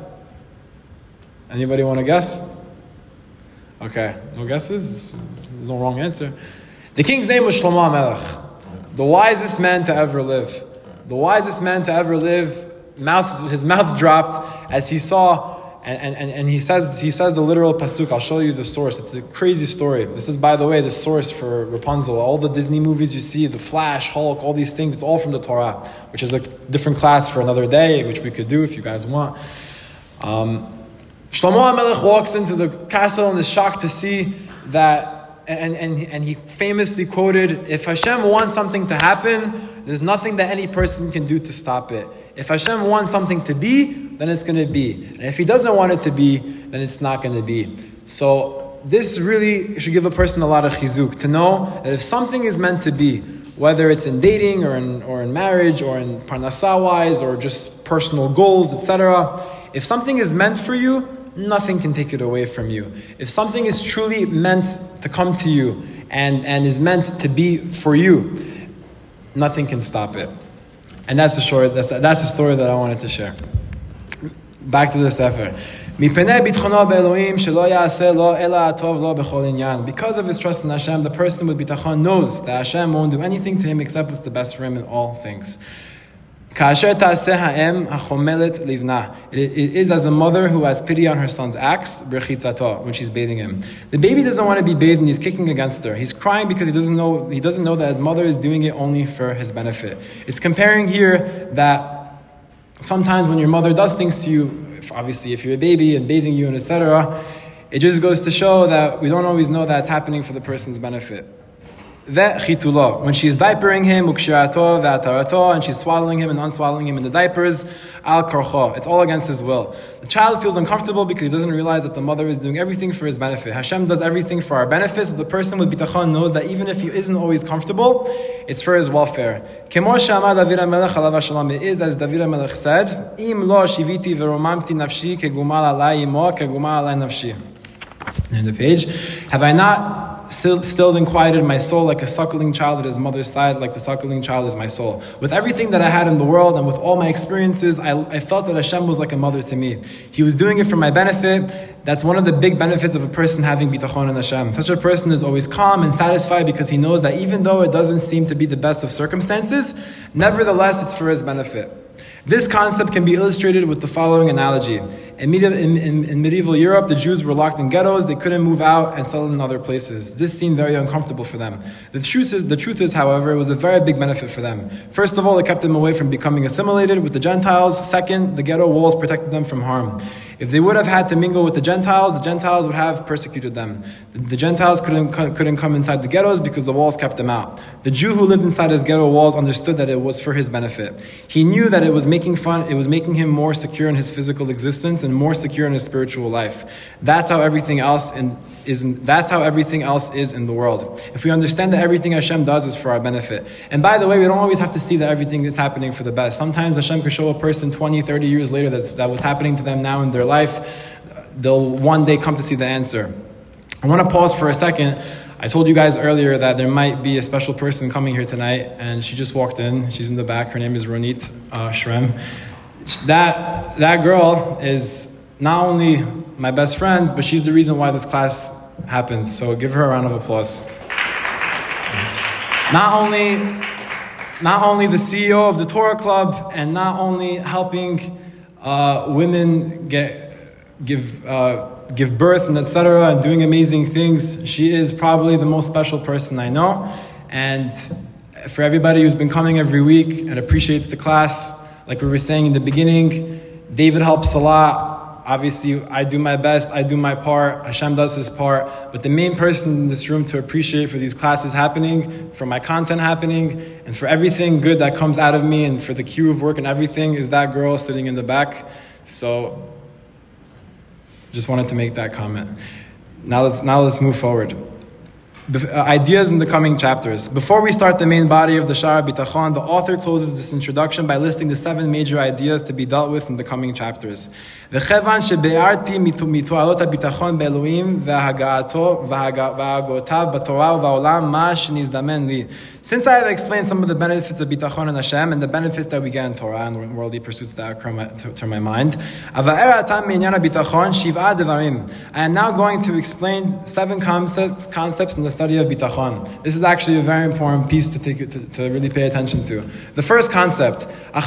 [SPEAKER 3] Anybody want to guess? Okay, no guesses? There's no wrong answer. The king's name was Shlomo HaMelech, the wisest man to ever live. The wisest man to ever live. His mouth dropped as he saw, and he says the literal pasuk. I'll show you the source. It's a crazy story. This is, by the way, the source for Rapunzel. All the Disney movies you see, the Flash, Hulk, all these things, it's all from the Torah, which is a different class for another day, which we could do if you guys want. Shlomo HaMelech walks into the castle and is shocked to see that. And he famously quoted, if Hashem wants something to happen, there's nothing that any person can do to stop it. If Hashem wants something to be, then it's going to be. And if He doesn't want it to be, then it's not going to be. So this really should give a person a lot of chizuk, to know that if something is meant to be, whether it's in dating or in marriage or in parnasah-wise or just personal goals, etc., if something is meant for you, nothing can take it away from you. If something is truly meant to come to you and is meant to be for you, nothing can stop it. And that's the story that I wanted to share. Back to the Sefer. Because of his trust in Hashem, the person with bitachon knows that Hashem won't do anything to him except what's the best for him in all things. It is as a mother who has pity on her son's acts, when she's bathing him. The baby doesn't want to be bathed and he's kicking against her. He's crying because he doesn't know that his mother is doing it only for his benefit. It's comparing here that sometimes when your mother does things to you, obviously if you're a baby and bathing you and etc., it just goes to show that we don't always know that it's happening for the person's benefit. When she's diapering him, and she's swallowing him and unswallowing him in the diapers, al korcho, it's all against his will. The child feels uncomfortable because he doesn't realize that the mother is doing everything for his benefit. Hashem does everything for our benefit, so the person with bitachon knows that even if he isn't always comfortable, it's for his welfare. It is as David HaMelech said, Im lo shiviti veromamti nafshi kegumal alai imo kegumal alai nafshi. In the page, have I not stilled and quieted my soul like a suckling child at his mother's side, like the suckling child is my soul. With everything that I had in the world and with all my experiences, I felt that Hashem was like a mother to me. He was doing it for my benefit. That's one of the big benefits of a person having bitachon in Hashem. Such a person is always calm and satisfied because he knows that even though it doesn't seem to be the best of circumstances, nevertheless it's for his benefit. This concept can be illustrated with the following analogy. In medieval Europe, the Jews were locked in ghettos. They couldn't move out and settle in other places. This seemed very uncomfortable for them. The truth is, however, it was a very big benefit for them. First of all, it kept them away from becoming assimilated with the Gentiles. Second, the ghetto walls protected them from harm. If they would have had to mingle with the Gentiles would have persecuted them. The Gentiles couldn't come inside the ghettos because the walls kept them out. The Jew who lived inside his ghetto walls understood that it was for his benefit. He knew that it was making him more secure in his physical existence and more secure in his spiritual life. That's how everything else is in the world. If we understand that everything Hashem does is for our benefit. And by the way, we don't always have to see that everything is happening for the best. Sometimes Hashem can show a person 20, 30 years later that what's happening to them now in their life, they'll one day come to see the answer. I want to pause for a second. I told you guys earlier that there might be a special person coming here tonight, and she just walked in. She's in the back. Her name is Ronit Shrem. That girl is not only my best friend, but she's the reason why this class happens. So give her a round of applause. Not only the CEO of the Torah Club, and not only helping women give birth and etc. and doing amazing things. She is probably the most special person I know. And for everybody who's been coming every week and appreciates the class, like we were saying in the beginning, David helps a lot. Obviously, I do my best, I do my part, Hashem does his part, but the main person in this room to appreciate for these classes happening, for my content happening, and for everything good that comes out of me, and for the queue of work and everything, is that girl sitting in the back. So, just wanted to make that comment. Now let's move forward. Ideas in the coming chapters. Before we start the main body of the Shara Bitachon, the author closes this introduction by listing the 7 major ideas to be dealt with in the coming chapters. Since I have explained some of the benefits of Bitachon and Hashem and the benefits that we get in Torah and worldly pursuits that occur to my mind, I am now going to explain 7 concepts in the study of Bitachon. This is actually a very important piece to really pay attention to. The first concept,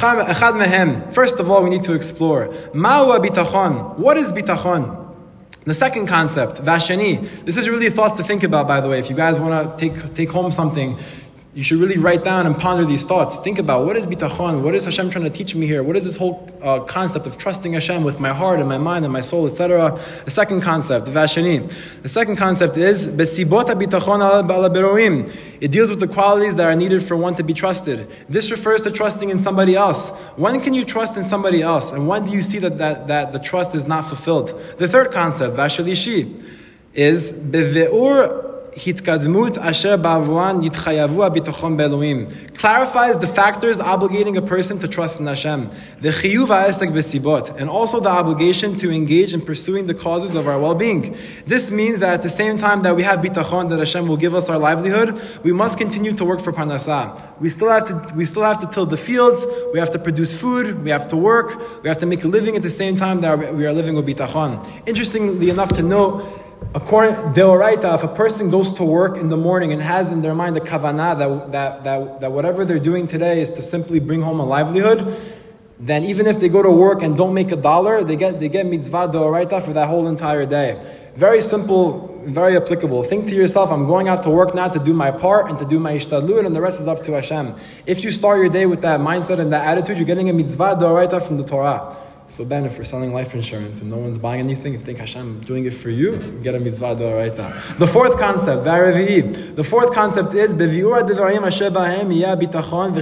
[SPEAKER 3] first of all, we need to explore Ma'u Bitachon. What is Bitachon? The second concept, Vashani. This is really thoughts to think about, by the way. If you guys want to take home something, you should really write down and ponder these thoughts. Think about, what is bitachon? What is Hashem trying to teach me here? What is this whole concept of trusting Hashem with my heart and my mind and my soul, etc.? The second concept, Vashani. The second concept is besibot bitachon ala beroim. It deals with the qualities that are needed for one to be trusted. This refers to trusting in somebody else. When can you trust in somebody else? And when do you see that the trust is not fulfilled? The third concept, Vashalishi, is beveur hitkadmut asher ba'avuan yitchayavu bitachon be'elohim. Clarifies the factors obligating a person to trust in Hashem. The chiyuv ha'esek besibot, and also the obligation to engage in pursuing the causes of our well-being. This means that at the same time that we have bitachon, that Hashem will give us our livelihood, we must continue to work for parnasah. We still have to till the fields. We have to produce food. We have to work. We have to make a living at the same time that we are living with bitachon. Interestingly enough to note, according deoraita, if a person goes to work in the morning and has in their mind the kavanah that whatever they're doing today is to simply bring home a livelihood, then even if they go to work and don't make $1, they get mitzvah deoraita for that whole entire day. Very simple, very applicable. Think to yourself, I'm going out to work now to do my part and to do my ishtadlut, and the rest is up to Hashem. If you start your day with that mindset and that attitude, you're getting a mitzvah deoraita from the Torah. So Ben, if we're selling life insurance and no one's buying anything, you think Hashem, I'm doing it for you, get a mitzvah d'oraita. The fourth concept, V'arevi'i. The fourth concept is Bevi'ur devarim asher b'hem yeh bitachon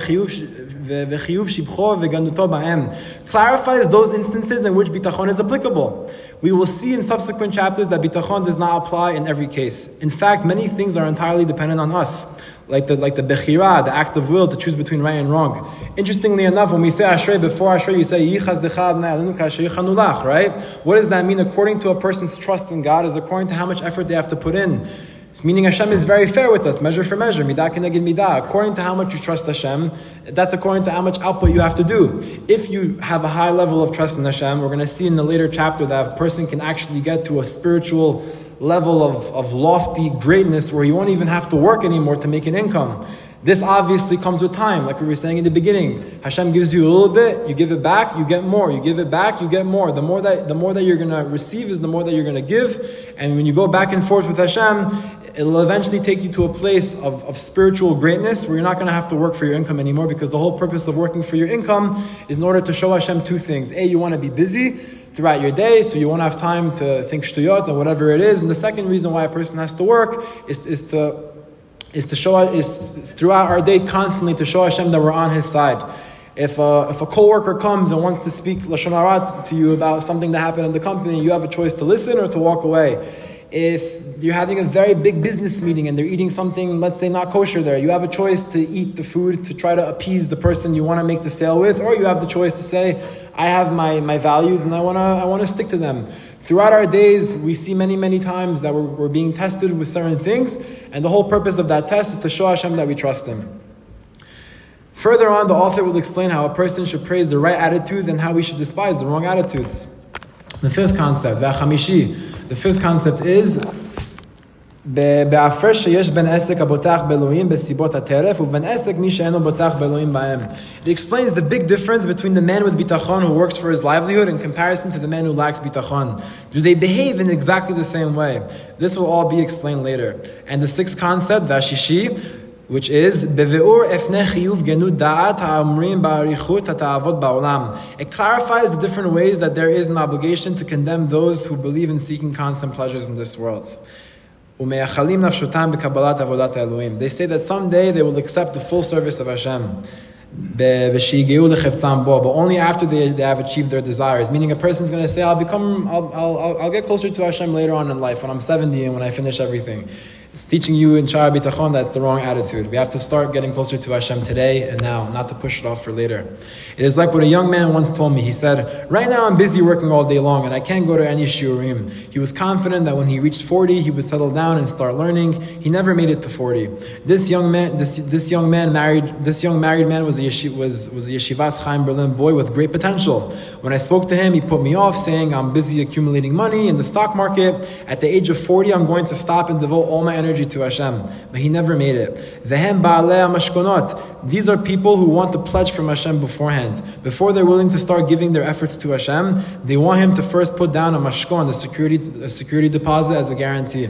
[SPEAKER 3] v'chiyuv shibcho v'ganuto b'hem. Clarifies those instances in which bitachon is applicable. We will see in subsequent chapters that bitachon does not apply in every case. In fact, many things are entirely dependent on us. Like the bechira, the act of will to choose between right and wrong. Interestingly enough, when we say ashrei, before ashrei you say yichaz decha b'nai alenu k'asher yichanulach, right? What does that mean? According to a person's trust in God is according to how much effort they have to put in. Meaning Hashem is very fair with us, measure for measure, midah keneged midah. According to how much you trust Hashem, that's according to how much output you have to do. If you have a high level of trust in Hashem, we're going to see in the later chapter that a person can actually get to a spiritual level of lofty greatness where you won't even have to work anymore to make an income. This obviously comes with time, like we were saying in the beginning. Hashem gives you a little bit, you give it back, you get more. You give it back, you get more. The more that you're going to receive is the more that you're going to give. And when you go back and forth with Hashem, it'll eventually take you to a place of spiritual greatness where you're not going to have to work for your income anymore, because the whole purpose of working for your income is in order to show Hashem 2 things. A, you want to be busy throughout your day, so you won't have time to think shtuyot or whatever it is. And the second reason why a person has to work is throughout our day constantly to show Hashem that we're on His side. If a coworker comes and wants to speak lashon hara to you about something that happened in the company, you have a choice to listen or to walk away. If you're having a very big business meeting and they're eating something, let's say not kosher there, you have a choice to eat the food to try to appease the person you want to make the sale with, or you have the choice to say, I have my values and I want to stick to them. Throughout our days, we see many, many times that we're being tested with certain things, and the whole purpose of that test is to show Hashem that we trust Him. Further on, the author will explain how a person should praise the right attitudes and how we should despise the wrong attitudes. The fifth concept, the fifth concept is בהפרש שיש בין עסק הבוטח באלוהים בסיבות הטרף ובין עסק מי שאינו בוטח באלוהים בהם. It explains the big difference between the man with bitachon who works for his livelihood in comparison to the man who lacks bitachon. Do they behave in exactly the same way? This will all be explained later. And the sixth concept, והשישי, which is בביאור אפני חיוב גנות דעת האומרים באריכות התאוות בעולם. It clarifies the different ways that there is an obligation to condemn those who believe in seeking constant pleasures in this world. They say that someday they will accept the full service of Hashem. But only after they have achieved their desires. Meaning a person is going to say, I'll get closer to Hashem later on in life, when I'm 70 and when I finish everything. It's teaching you in Sha'ar Bitachon that's the wrong attitude. We have to start getting closer to Hashem today and now, not to push it off for later. It is like what a young man once told me. He said, right now I'm busy working all day long and I can't go to any shiurim. He was confident that when he reached 40, he would settle down and start learning. He never made it to 40. This young married man was a Yeshivas Chaim Berlin boy with great potential. When I spoke to him, he put me off, saying, I'm busy accumulating money in the stock market. At the age of 40, I'm going to stop and devote all my energy to Hashem. But he never made it. These are people who want to pledge from Hashem beforehand. Before they're willing to start giving their efforts to Hashem, they want Him to first put down a mashkon, a security deposit, as a guarantee.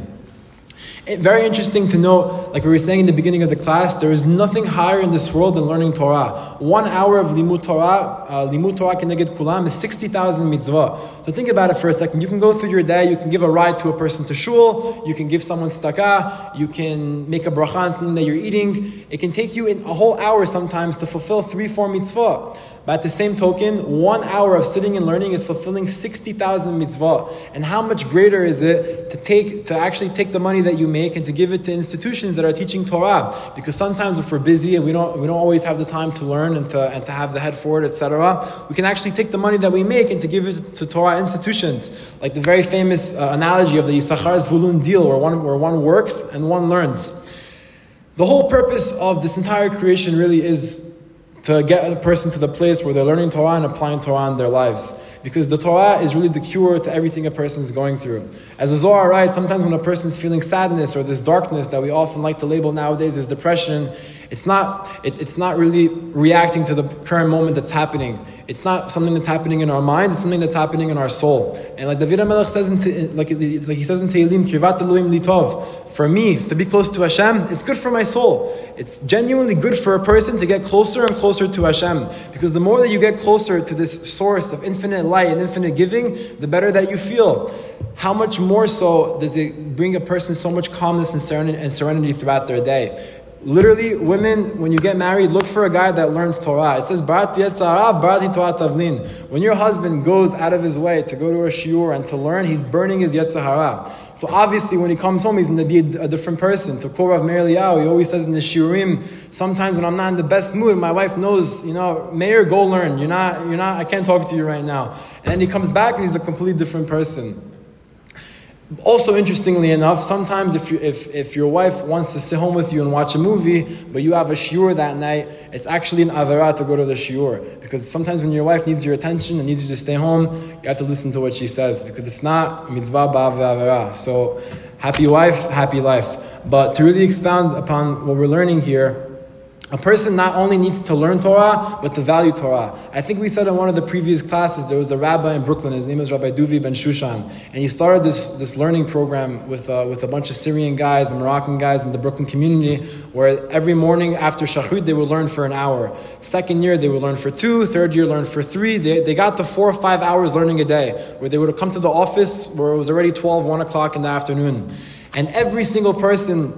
[SPEAKER 3] Very interesting to note, like we were saying in the beginning of the class, there is nothing higher in this world than learning Torah. 1 hour of limud Torah keneged kulam is 60,000 mitzvah. So think about it for a second. You can go through your day, you can give a ride to a person to shul, you can give someone tzedakah, you can make a bracha on something that you're eating. It can take you a whole hour sometimes to fulfill 3-4 mitzvah. But at the same token, 1 hour of sitting and learning is fulfilling 60,000 mitzvah. And how much greater is it to actually take the money that you make and to give it to institutions that are teaching Torah? Because sometimes if we're busy and we don't always have the time to learn and to have the head for it, etc., we can actually take the money that we make and to give it to Torah institutions. Like the very famous analogy of the Yisachar Zvulun deal, where one works and one learns. The whole purpose of this entire creation really is to get a person to the place where they're learning Torah and applying Torah in their lives. Because the Torah is really the cure to everything a person is going through. As the Zohar writes, sometimes when a person is feeling sadness or this darkness that we often like to label nowadays as depression, it's not really reacting to the current moment that's happening. It's not something that's happening in our mind, it's something that's happening in our soul. And like David HaMelech says like he says in Tehillim, Kirvat Elohim li tov. For me, to be close to Hashem, it's good for my soul. It's genuinely good for a person to get closer and closer to Hashem. Because the more that you get closer to this source of infinite light and infinite giving, the better that you feel. How much more so does it bring a person so much calmness and serenity throughout their day? Literally, women, when you get married, look for a guy that learns Torah. It says, Barati Yetzara, Barati Torah Tavlin. When your husband goes out of his way to go to a shiur and to learn, he's burning his Yetzirah. So obviously, when he comes home, he's going to be a different person. To Kor Rav Meir Eliyahu, he always says in the shiurim, sometimes when I'm not in the best mood, my wife knows, Meir, go learn. You're not, I can't talk to you right now. And then he comes back and he's a completely different person. Also, interestingly enough, sometimes if your wife wants to sit home with you and watch a movie, but you have a shiur that night, it's actually an avera to go to the shiur. Because sometimes when your wife needs your attention and needs you to stay home, you have to listen to what she says. Because if not, mitzvah ba'avera. So, happy wife, happy life. But to really expound upon what we're learning here, a person not only needs to learn Torah, but to value Torah. I think we said in one of the previous classes, there was a rabbi in Brooklyn, his name is Rabbi Duvi Ben Shushan, and he started this learning program with a bunch of Syrian guys and Moroccan guys in the Brooklyn community, where every morning after Shachrit, they would learn for an hour. Second year, they would learn for 2, third year, learn for 3. They got to 4 or 5 hours learning a day, where they would have come to the office where it was already 12, 1 o'clock in the afternoon. And every single person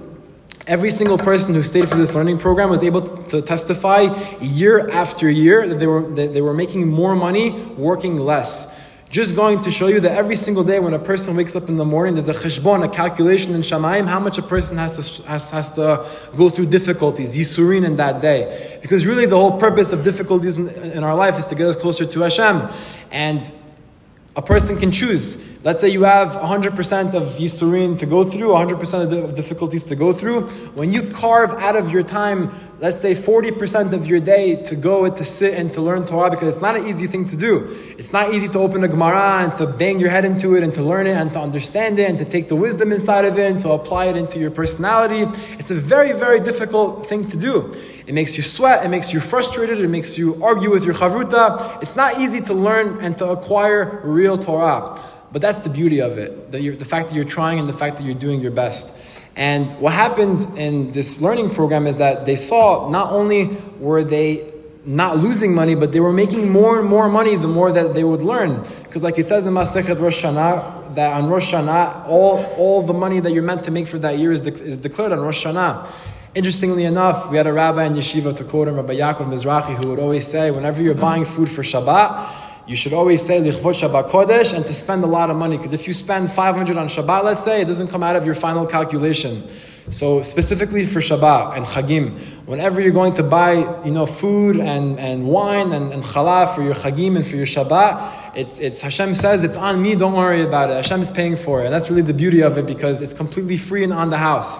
[SPEAKER 3] who stayed for this learning program was able to testify year after year that they were making more money working less. Just going to show you that every single day when a person wakes up in the morning, there's a cheshbon, a calculation in Shamayim, how much a person has to go through difficulties, yisurin in that day. Because really the whole purpose of difficulties in our life is to get us closer to Hashem. And a person can choose. Let's say you have 100% of Yisurin to go through, 100% of the difficulties to go through. When you carve out of your time, let's say 40% of your day to go and to sit and to learn Torah, because it's not an easy thing to do. It's not easy to open a Gemara and to bang your head into it and to learn it and to understand it and to take the wisdom inside of it and to apply it into your personality. It's a very, very difficult thing to do. It makes you sweat, it makes you frustrated, it makes you argue with your chavruta. It's not easy to learn and to acquire real Torah. But that's the beauty of it, the fact that you're trying and the fact that you're doing your best. And what happened in this learning program is that they saw not only were they not losing money, but they were making more and more money the more that they would learn. Because like it says in Masechet Rosh Hashanah, that on Rosh Hashanah, all the money that you're meant to make for that year is declared on Rosh Hashanah. Interestingly enough, we had a rabbi in yeshiva, to quote him, Rabbi Yaakov Mizrahi, who would always say, whenever you're buying food for Shabbat, you should always say Lichvot Shabbat Kodesh, and to spend a lot of money. Because if you spend 500 on Shabbat, let's say, it doesn't come out of your final calculation. So specifically for Shabbat and Chagim, whenever you're going to buy, food and wine and challah for your Chagim and for your Shabbat, it's Hashem says it's on me. Don't worry about it. Hashem is paying for it, and that's really the beauty of it, because it's completely free and on the house.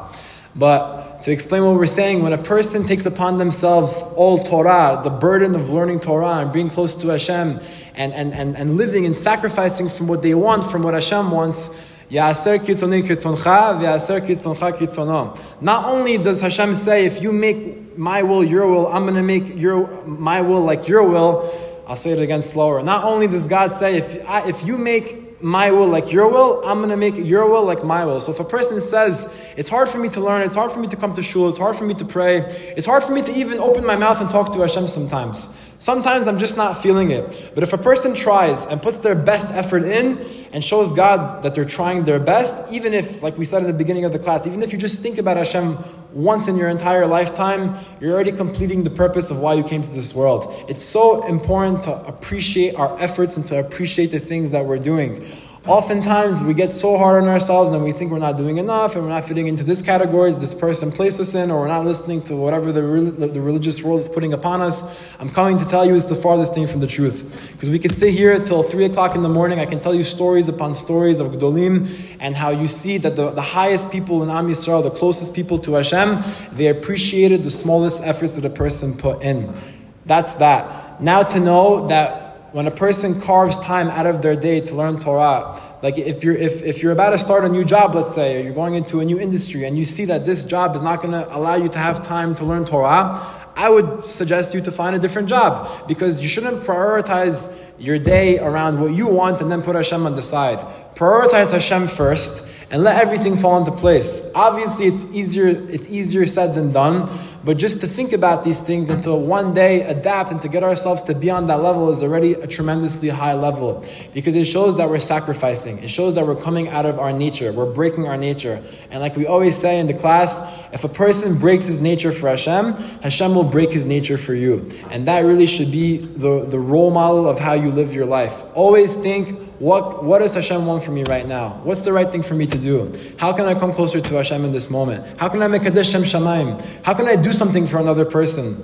[SPEAKER 3] But to explain what we're saying, when a person takes upon themselves all Torah, the burden of learning Torah and being close to Hashem, and living and sacrificing from what they want, from what Hashem wants, Ya'aser kitzoni kitzoncha, v'ya'aser kitzoncha kitzono. Not only does Hashem say, if you make my will your will, I'm going to make my will like your will. I'll say it again slower. Not only does God say, if you make my will like your will, I'm going to make your will like my will. So if a person says, it's hard for me to learn, it's hard for me to come to shul, it's hard for me to pray, it's hard for me to even open my mouth and talk to Hashem sometimes. Sometimes I'm just not feeling it. But if a person tries and puts their best effort in and shows God that they're trying their best, even if, like we said at the beginning of the class, even if you just think about Hashem once in your entire lifetime, you're already completing the purpose of why you came to this world. It's so important to appreciate our efforts and to appreciate the things that we're doing. Oftentimes we get so hard on ourselves and we think we're not doing enough and we're not fitting into this category this person placed us in, or we're not listening to whatever the religious world is putting upon us. I'm coming to tell you it's the farthest thing from the truth. Because we could sit here till 3 o'clock in the morning. I can tell you stories upon stories of Gdolim and how you see that the highest people in Am Yisrael, the closest people to Hashem, they appreciated the smallest efforts that a person put in. That's that. Now to know that when a person carves time out of their day to learn Torah, like if you're about to start a new job, let's say, or you're going into a new industry, and you see that this job is not going to allow you to have time to learn Torah, I would suggest you to find a different job, because you shouldn't prioritize your day around what you want and then put Hashem on the side. Prioritize Hashem first and let everything fall into place. Obviously, it's easier said than done, but just to think about these things and to one day adapt and to get ourselves to be on that level is already a tremendously high level, because it shows that we're sacrificing. It shows that we're coming out of our nature. We're breaking our nature. And like we always say in the class, if a person breaks his nature for Hashem, Hashem will break his nature for you. And that really should be the role model of how you live your life. Always think, what does Hashem want from me right now? What's the right thing for me to do? How can I come closer to Hashem in this moment? How can I make a Shem Shamayim? How can I do something for another person?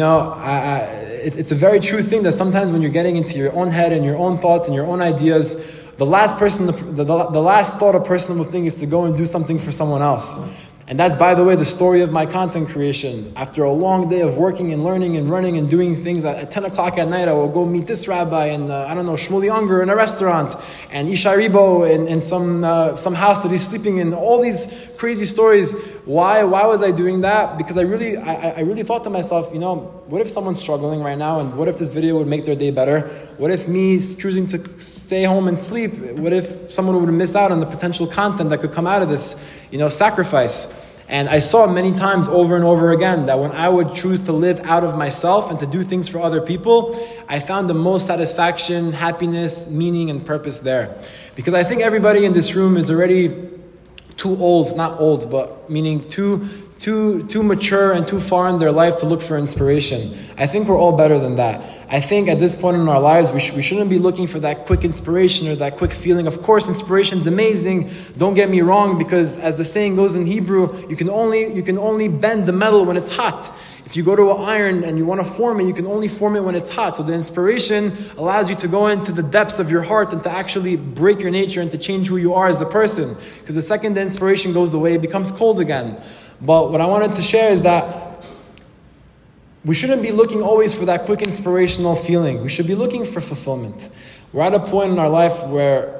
[SPEAKER 3] It's a very true thing that sometimes when you're getting into your own head and your own thoughts and your own ideas, the last thought a person will think is to go and do something for someone else. And that's, by the way, the story of my content creation. After a long day of working and learning and running and doing things, at 10 o'clock at night, I will go meet this rabbi and, Shmuley Unger in a restaurant, and Isha Ribo in some house that he's sleeping in. All these crazy stories. Why was I doing that? Because I really thought to myself, what if someone's struggling right now, and what if this video would make their day better? What if me choosing to stay home and sleep, what if someone would miss out on the potential content that could come out of this, sacrifice? And I saw many times over and over again that when I would choose to live out of myself and to do things for other people, I found the most satisfaction, happiness, meaning, and purpose there. Because I think everybody in this room is already too old, not old, but meaning too mature and too far in their life to look for inspiration. I think we're all better than that. I think at this point in our lives, we shouldn't be looking for that quick inspiration or that quick feeling. Of course, inspiration is amazing. Don't get me wrong, because as the saying goes in Hebrew, you can only bend the metal when it's hot. If you go to an iron and you want to form it, you can only form it when it's hot. So the inspiration allows you to go into the depths of your heart and to actually break your nature and to change who you are as a person. Because the second the inspiration goes away, it becomes cold again. But what I wanted to share is that we shouldn't be looking always for that quick inspirational feeling. We should be looking for fulfillment. We're at a point in our life where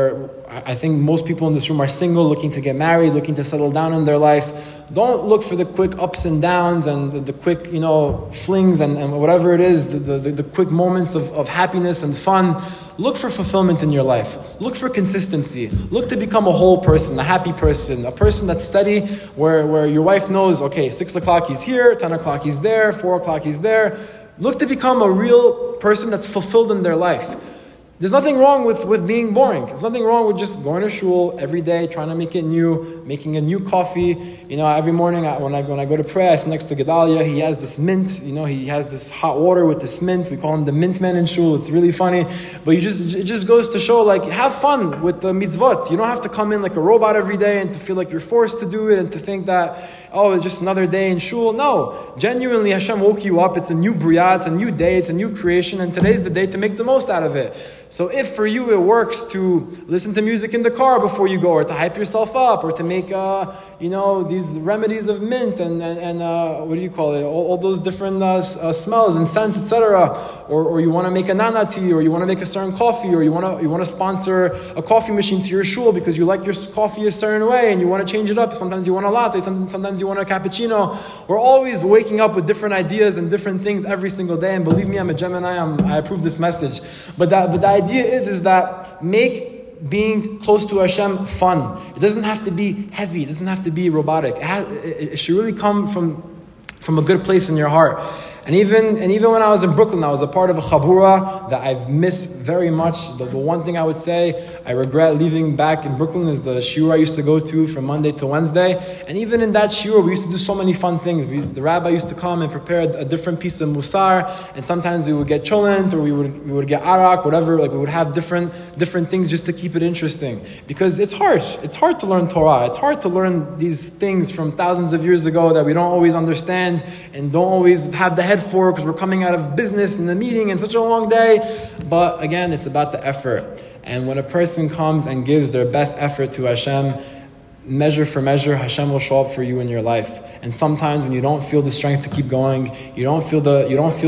[SPEAKER 3] I think most people in this room are single, looking to get married, looking to settle down in their life. Don't look for the quick ups and downs and the quick, flings and whatever it is, the quick moments of happiness and fun. Look for fulfillment in your life. Look for consistency. Look to become a whole person, a happy person, a person that's steady, where your wife knows, okay, 6 o'clock he's here, 10 o'clock he's there, 4 o'clock he's there. Look to become a real person that's fulfilled in their life. There's nothing wrong with being boring. There's nothing wrong with just going to shul every day, trying to make it new, making a new coffee. Every morning when I go to pray, I sit next to Gedalia. He has this mint. He has this hot water with this mint. We call him the mint man in shul. It's really funny. But it just goes to show, have fun with the mitzvot. You don't have to come in like a robot every day and to feel like you're forced to do it and to think that, it's just another day in shul. No. Genuinely, Hashem woke you up. It's a new bria. It's a new day. It's a new creation. And today's the day to make the most out of it. So if for you it works to listen to music in the car before you go, or to hype yourself up, or to make these remedies of mint and what do you call it? All those different smells and scents, etc. Or you want to make a nana tea, or you want to make a certain coffee, or you want to sponsor a coffee machine to your shul because you like your coffee a certain way and you want to change it up. Sometimes you want a latte, sometimes you want a cappuccino. We're always waking up with different ideas and different things every single day. And believe me, I'm a Gemini. I approve this message. But the idea is that make being close to Hashem fun. It doesn't have to be heavy. It doesn't have to be robotic. It should really come from a good place in your heart. And even when I was in Brooklyn, I was a part of a chabura that I miss very much. The one thing I would say I regret leaving back in Brooklyn is the shiur I used to go to from Monday to Wednesday. And even in that shiur, we used to do so many fun things. The rabbi used to come and prepare a different piece of musar, and sometimes we would get cholent, or we would get arak, whatever. We would have different things just to keep it interesting. Because it's hard. It's hard to learn Torah. It's hard to learn these things from thousands of years ago that we don't always understand and don't always have the head for, because we're coming out of business and the meeting and such a long day. But again, it's about the effort. And when a person comes and gives their best effort to Hashem, measure for measure, Hashem will show up for you in your life. And sometimes when you don't feel the strength to keep going, you don't feel the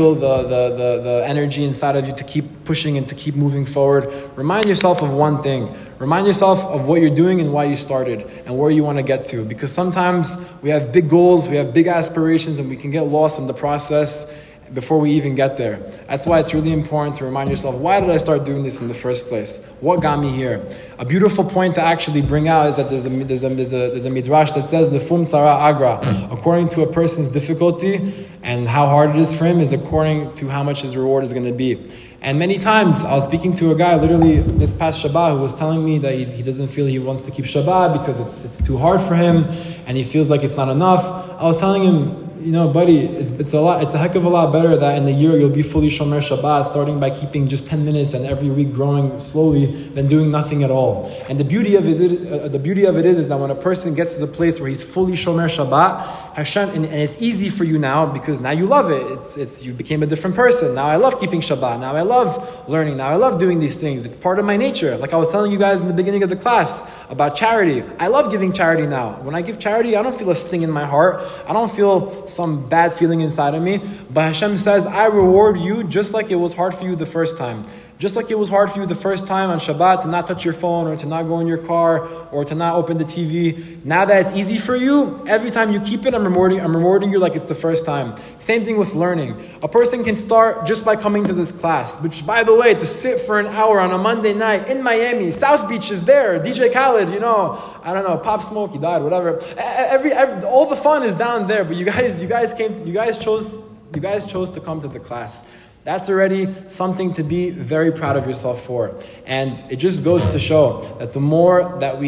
[SPEAKER 3] energy inside of you to keep pushing and to keep moving forward, remind yourself of one thing. Remind yourself of what you're doing and why you started and where you want to get to. Because sometimes we have big goals, we have big aspirations, and we can get lost in the process before we even get there. That's why it's really important to remind yourself, why did I start doing this in the first place? What got me here? A beautiful point to actually bring out is that there's a midrash that says, Lefum tzara agra. According to a person's difficulty and how hard it is for him is according to how much his reward is going to be. And many times I was speaking to a guy literally this past Shabbat who was telling me that he doesn't feel he wants to keep Shabbat because it's too hard for him and he feels like it's not enough. I was telling him, buddy, it's a heck of a lot better that in a year you'll be fully Shomer Shabbat, starting by keeping just 10 minutes and every week growing slowly, than doing nothing at all. And the beauty of it is that when a person gets to the place where he's fully Shomer Shabbat, Hashem, and it's easy for you now because now you love it. It's you became a different person. Now I love keeping Shabbat. Now I love learning. Now I love doing these things. It's part of my nature. Like I was telling you guys in the beginning of the class about charity. I love giving charity now. When I give charity, I don't feel a sting in my heart. I don't feel some bad feeling inside of me. But Hashem says, I reward you just like it was hard for you the first time. Just like it was hard for you the first time on Shabbat to not touch your phone or to not go in your car or to not open the TV. Now that it's easy for you, every time you keep it, I'm rewarding you like it's the first time. Same thing with learning. A person can start just by coming to this class, which, by the way, to sit for an hour on a Monday night in Miami, South Beach is there, DJ Khaled, I don't know, Pop Smoke, he died, whatever. All the fun is down there, but you guys chose to come to the class. That's already something to be very proud of yourself for. And it just goes to show that the more that we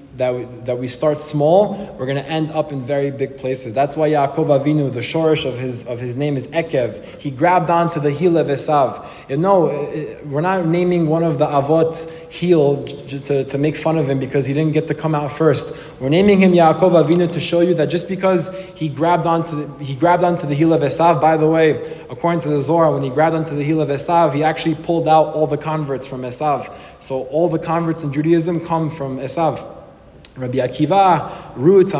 [SPEAKER 3] we start small, we're going to end up in very big places. That's why Yaakov Avinu, the shorish of his name is Ekev. He grabbed onto the heel of Esav. We're not naming one of the Avot's heel to make fun of him because he didn't get to come out first. We're naming him Yaakov Avinu to show you that just because he grabbed onto the heel of Esav. By the way, according to the Zohar, when he grabbed onto the heel of Esav, he actually pulled out all the converts from Esav. So all the converts in Judaism come from Esav. Rabbi Akiva, Ruth,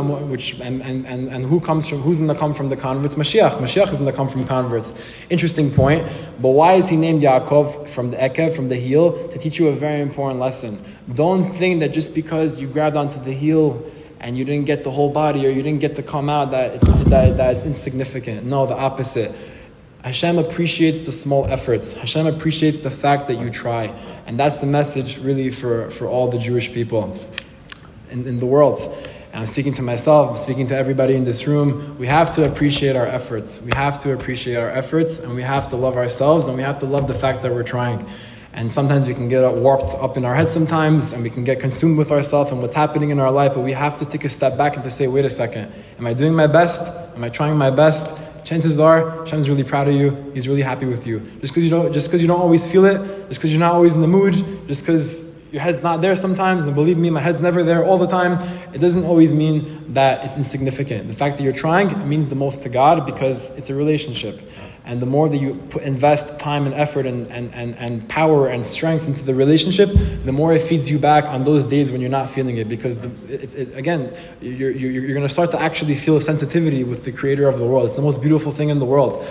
[SPEAKER 3] and who's going to come from the converts? Mashiach is going to come from converts. Interesting point. But why is he named Yaakov from the Ekev, from the heel? To teach you a very important lesson. Don't think that just because you grabbed onto the heel and you didn't get the whole body or you didn't get to come out that it's insignificant. No, the opposite. Hashem appreciates the small efforts. Hashem appreciates the fact that you try. And that's the message really for all the Jewish people in the world. And I'm speaking to myself, I'm speaking to everybody in this room. We have to appreciate our efforts. We have to appreciate our efforts, and we have to love ourselves, and we have to love the fact that we're trying. And sometimes we can get warped up in our heads sometimes, and we can get consumed with ourselves and what's happening in our life, but we have to take a step back and to say, wait a second, am I doing my best? Am I trying my best? Chances are, Hashem's really proud of you. He's really happy with you. Just because you don't always feel it, just because you're not always in the mood, just because your head's not there sometimes, and believe me, my head's never there all the time, it doesn't always mean that it's insignificant. The fact that you're trying, it means the most to God because it's a relationship. And the more that you invest time and effort and power and strength into the relationship, the more it feeds you back on those days when you're not feeling it. Because again, you're going to start to actually feel sensitivity with the Creator of the world. It's the most beautiful thing in the world.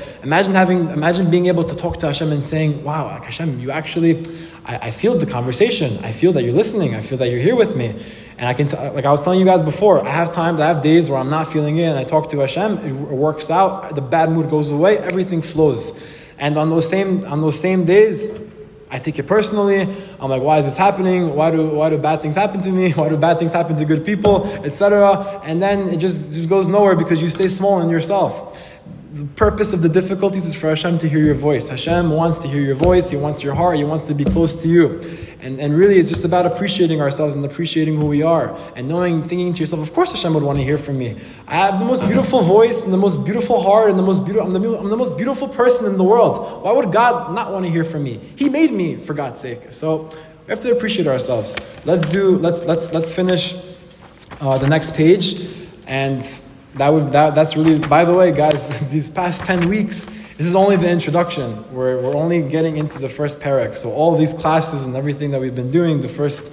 [SPEAKER 3] Imagine being able to talk to Hashem and saying, "Wow, Hashem, you actually, I feel the conversation. I feel that you're listening. I feel that you're here with me." And I can, like I was telling you guys before, I have days where I'm not feeling it, and I talk to Hashem. It works out. The bad mood goes away. Everything flows. And on those same days, I take it personally. I'm like, why is this happening? Why do bad things happen to me? Why do bad things happen to good people, etc.? And then it just goes nowhere because you stay small in yourself. The purpose of the difficulties is for Hashem to hear your voice. Hashem wants to hear your voice. He wants your heart. He wants to be close to you. And really, it's just about appreciating ourselves and appreciating who we are. And thinking to yourself, of course Hashem would want to hear from me. I have the most beautiful voice and the most beautiful heart and I'm the most beautiful person in the world. Why would God not want to hear from me? He made me, for God's sake. So we have to appreciate ourselves. Let's finish the next page. And that's really, by the way, guys, these past 10 weeks, this is only the introduction. We're only getting into the first parak. So all these classes and everything that we've been doing, the first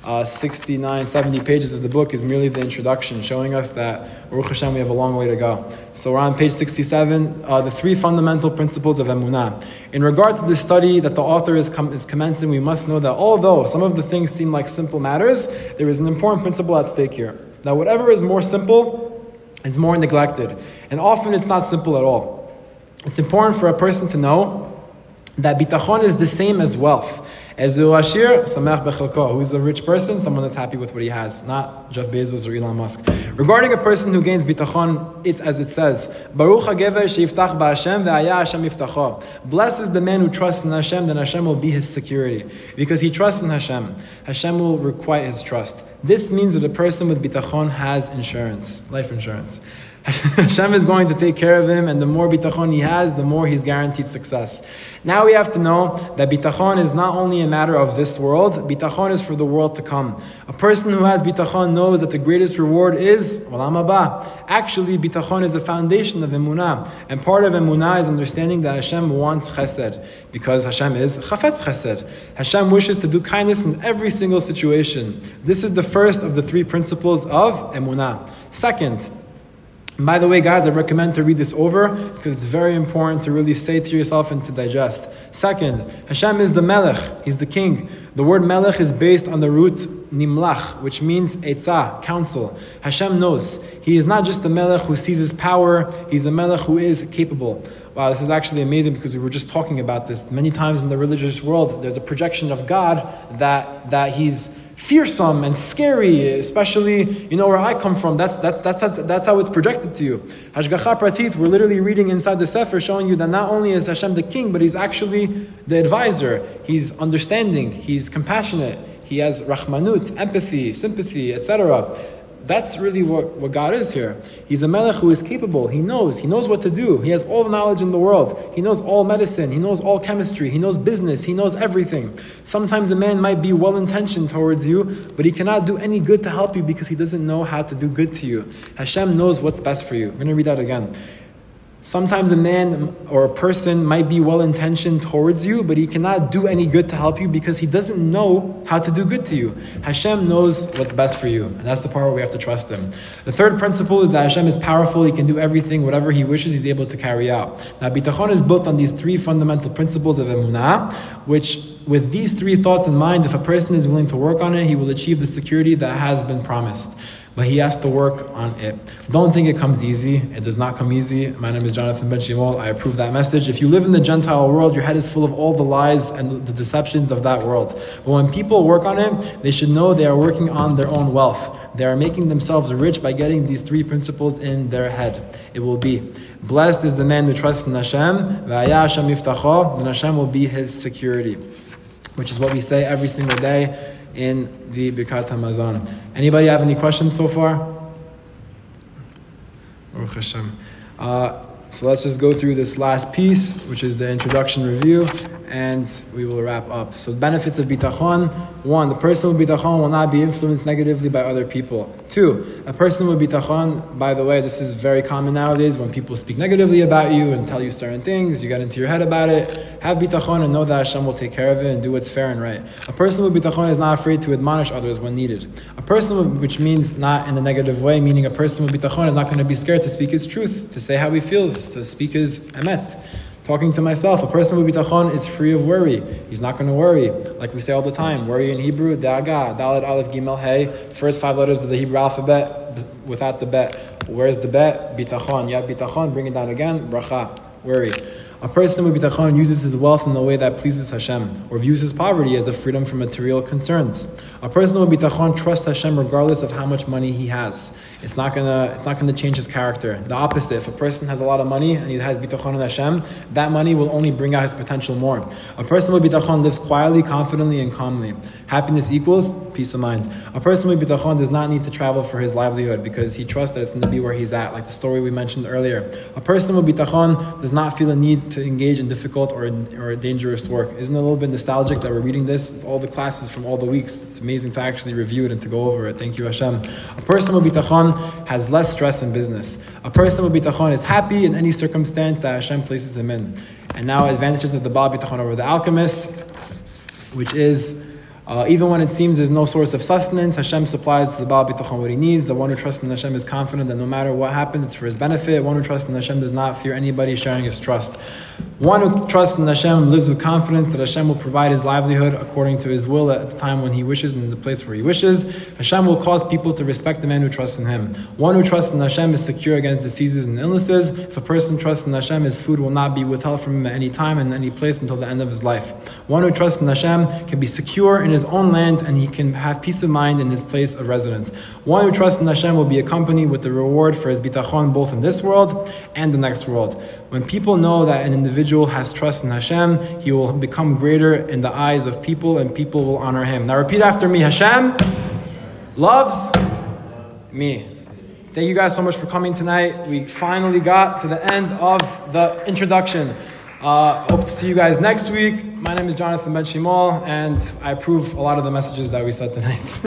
[SPEAKER 3] 69, 70 pages of the book is merely the introduction, showing us that, Baruch Hashem, we have a long way to go. So we're on page 67, the three fundamental principles of Emunah. In regard to the study that the author is commencing, we must know that although some of the things seem like simple matters, there is an important principle at stake here. Now, whatever is more simple is more neglected. And often it's not simple at all. It's important for a person to know that bitachon is the same as wealth. Ezu ashir samech bechelko. Who's a rich person? Someone that's happy with what he has, not Jeff Bezos or Elon Musk. Regarding a person who gains bitachon, it's as it says, Baruch hagever sheyiftach ba'Hashem ve'aya Hashem yiftacho. Blessed is the man who trusts in Hashem, then Hashem will be his security. Because he trusts in Hashem, Hashem will requite his trust. This means that a person with bitachon has insurance, life insurance. Hashem is going to take care of him, and the more bitachon he has, the more he's guaranteed success. Now we have to know that bitachon is not only a matter of this world, bitachon is for the world to come. A person who has bitachon knows that the greatest reward is olam haba. Actually, bitachon is the foundation of emunah, and part of emunah is understanding that Hashem wants chesed, because Hashem is chafetz chesed. Hashem wishes to do kindness in every single situation. This is the first of the three principles of emunah. Second, and by the way, guys, I recommend to read this over because it's very important to really say to yourself and to digest. Second, Hashem is the Melech. He's the king. The word Melech is based on the root Nimlach, which means Eitzah, counsel. Hashem knows. He is not just the Melech who seizes power. He's the Melech who is capable. Wow, this is actually amazing because we were just talking about this. Many times in the religious world, there's a projection of God that He's fearsome and scary, especially, where I come from. That's how it's projected to you. Hashgacha Pratit, we're literally reading inside the Sefer, showing you that not only is Hashem the king, but He's actually the advisor. He's understanding. He's compassionate. He has rachmanut, empathy, sympathy, etc. That's really what God is here. He's a melech who is capable. He knows what to do. He has all the knowledge in the world. He knows all medicine. He knows all chemistry. He knows business. He knows everything. Sometimes a man might be well-intentioned towards you, but he cannot do any good to help you because he doesn't know how to do good to you. Hashem knows what's best for you. I'm going to read that again. Sometimes a man or a person might be well-intentioned towards you, but he cannot do any good to help you because he doesn't know how to do good to you. Hashem knows what's best for you, and that's the part where we have to trust Him. The third principle is that Hashem is powerful. He can do everything, whatever He wishes, He's able to carry out. Now, bitachon is built on these three fundamental principles of emunah, which, with these three thoughts in mind, if a person is willing to work on it, he will achieve the security that has been promised. But he has to work on it. Don't think it comes easy. It does not come easy. My name is Jonathan Ben Shimol. I approve that message. If you live in the Gentile world, your head is full of all the lies and the deceptions of that world. But when people work on it, they should know they are working on their own wealth. They are making themselves rich by getting these three principles in their head. It will be, blessed is the man who trusts in Hashem, v'haya Hashem yiftacho, then Hashem will be his security. Which is what we say every single day in the Birkat HaMazon. Anybody have any questions so far? Baruch Hashem. So let's just go through this last piece, which is the introduction review, and we will wrap up. So the benefits of bitachon. 1, the person with bitachon will not be influenced negatively by other people. 2, a person with bitachon, by the way, this is very common nowadays, when people speak negatively about you and tell you certain things, you get into your head about it. Have bitachon and know that Hashem will take care of it and do what's fair and right. A person with bitachon is not afraid to admonish others when needed. A person, which means not in a negative way, meaning a person with bitachon is not going to be scared to speak his truth, to say how he feels, to speak his emet. Talking to myself, a person with bitachon is free of worry. He's not going to worry. Like we say all the time, worry in Hebrew, da'aga, dalet, aleph, gimel, hey, first 5 letters of the Hebrew alphabet without the bet. Where's the bet? Bitachon. You have bitachon, bring it down again, bracha, worry. A person with bitachon uses his wealth in a way that pleases Hashem, or views his poverty as a freedom from material concerns. A person with bitachon trusts Hashem regardless of how much money he has. It's not gonna change his character. The opposite, if a person has a lot of money and he has bitachon in Hashem, that money will only bring out his potential more. A person with bitachon lives quietly, confidently, and calmly. Happiness equals peace of mind. A person with bitachon does not need to travel for his livelihood because he trusts that it's going to be where he's at, like the story we mentioned earlier. A person with bitachon does not feel a need to engage in difficult or dangerous work. Isn't it a little bit nostalgic that we're reading this? It's all the classes from all the weeks. It's amazing to actually review it and to go over it. Thank you, Hashem. A person with bitachon has less stress in business. A person with bitachon is happy in any circumstance that Hashem places him in. And now advantages of the Baal Bitachon over the alchemist, which is even when it seems there's no source of sustenance, Hashem supplies to the Baal Bitachon what he needs. The one who trusts in Hashem is confident that no matter what happens, it's for his benefit. One who trusts in Hashem does not fear anybody sharing his trust. One who trusts in Hashem lives with confidence that Hashem will provide his livelihood according to his will at the time when he wishes and in the place where he wishes. Hashem will cause people to respect the man who trusts in him. One who trusts in Hashem is secure against diseases and illnesses. If a person trusts in Hashem, his food will not be withheld from him at any time and any place until the end of his life. One who trusts in Hashem can be secure in his own land and he can have peace of mind in his place of residence. One who trusts in Hashem will be accompanied with the reward for his bitachon both in this world and the next world. When people know that an individual has trust in Hashem, he will become greater in the eyes of people and people will honor him. Now repeat after me. Hashem loves me. Thank you guys so much for coming tonight. We finally got to the end of the introduction. Hope to see you guys next week. My name is Jonathan Ben Shimol, and I approve a lot of the messages that we said tonight.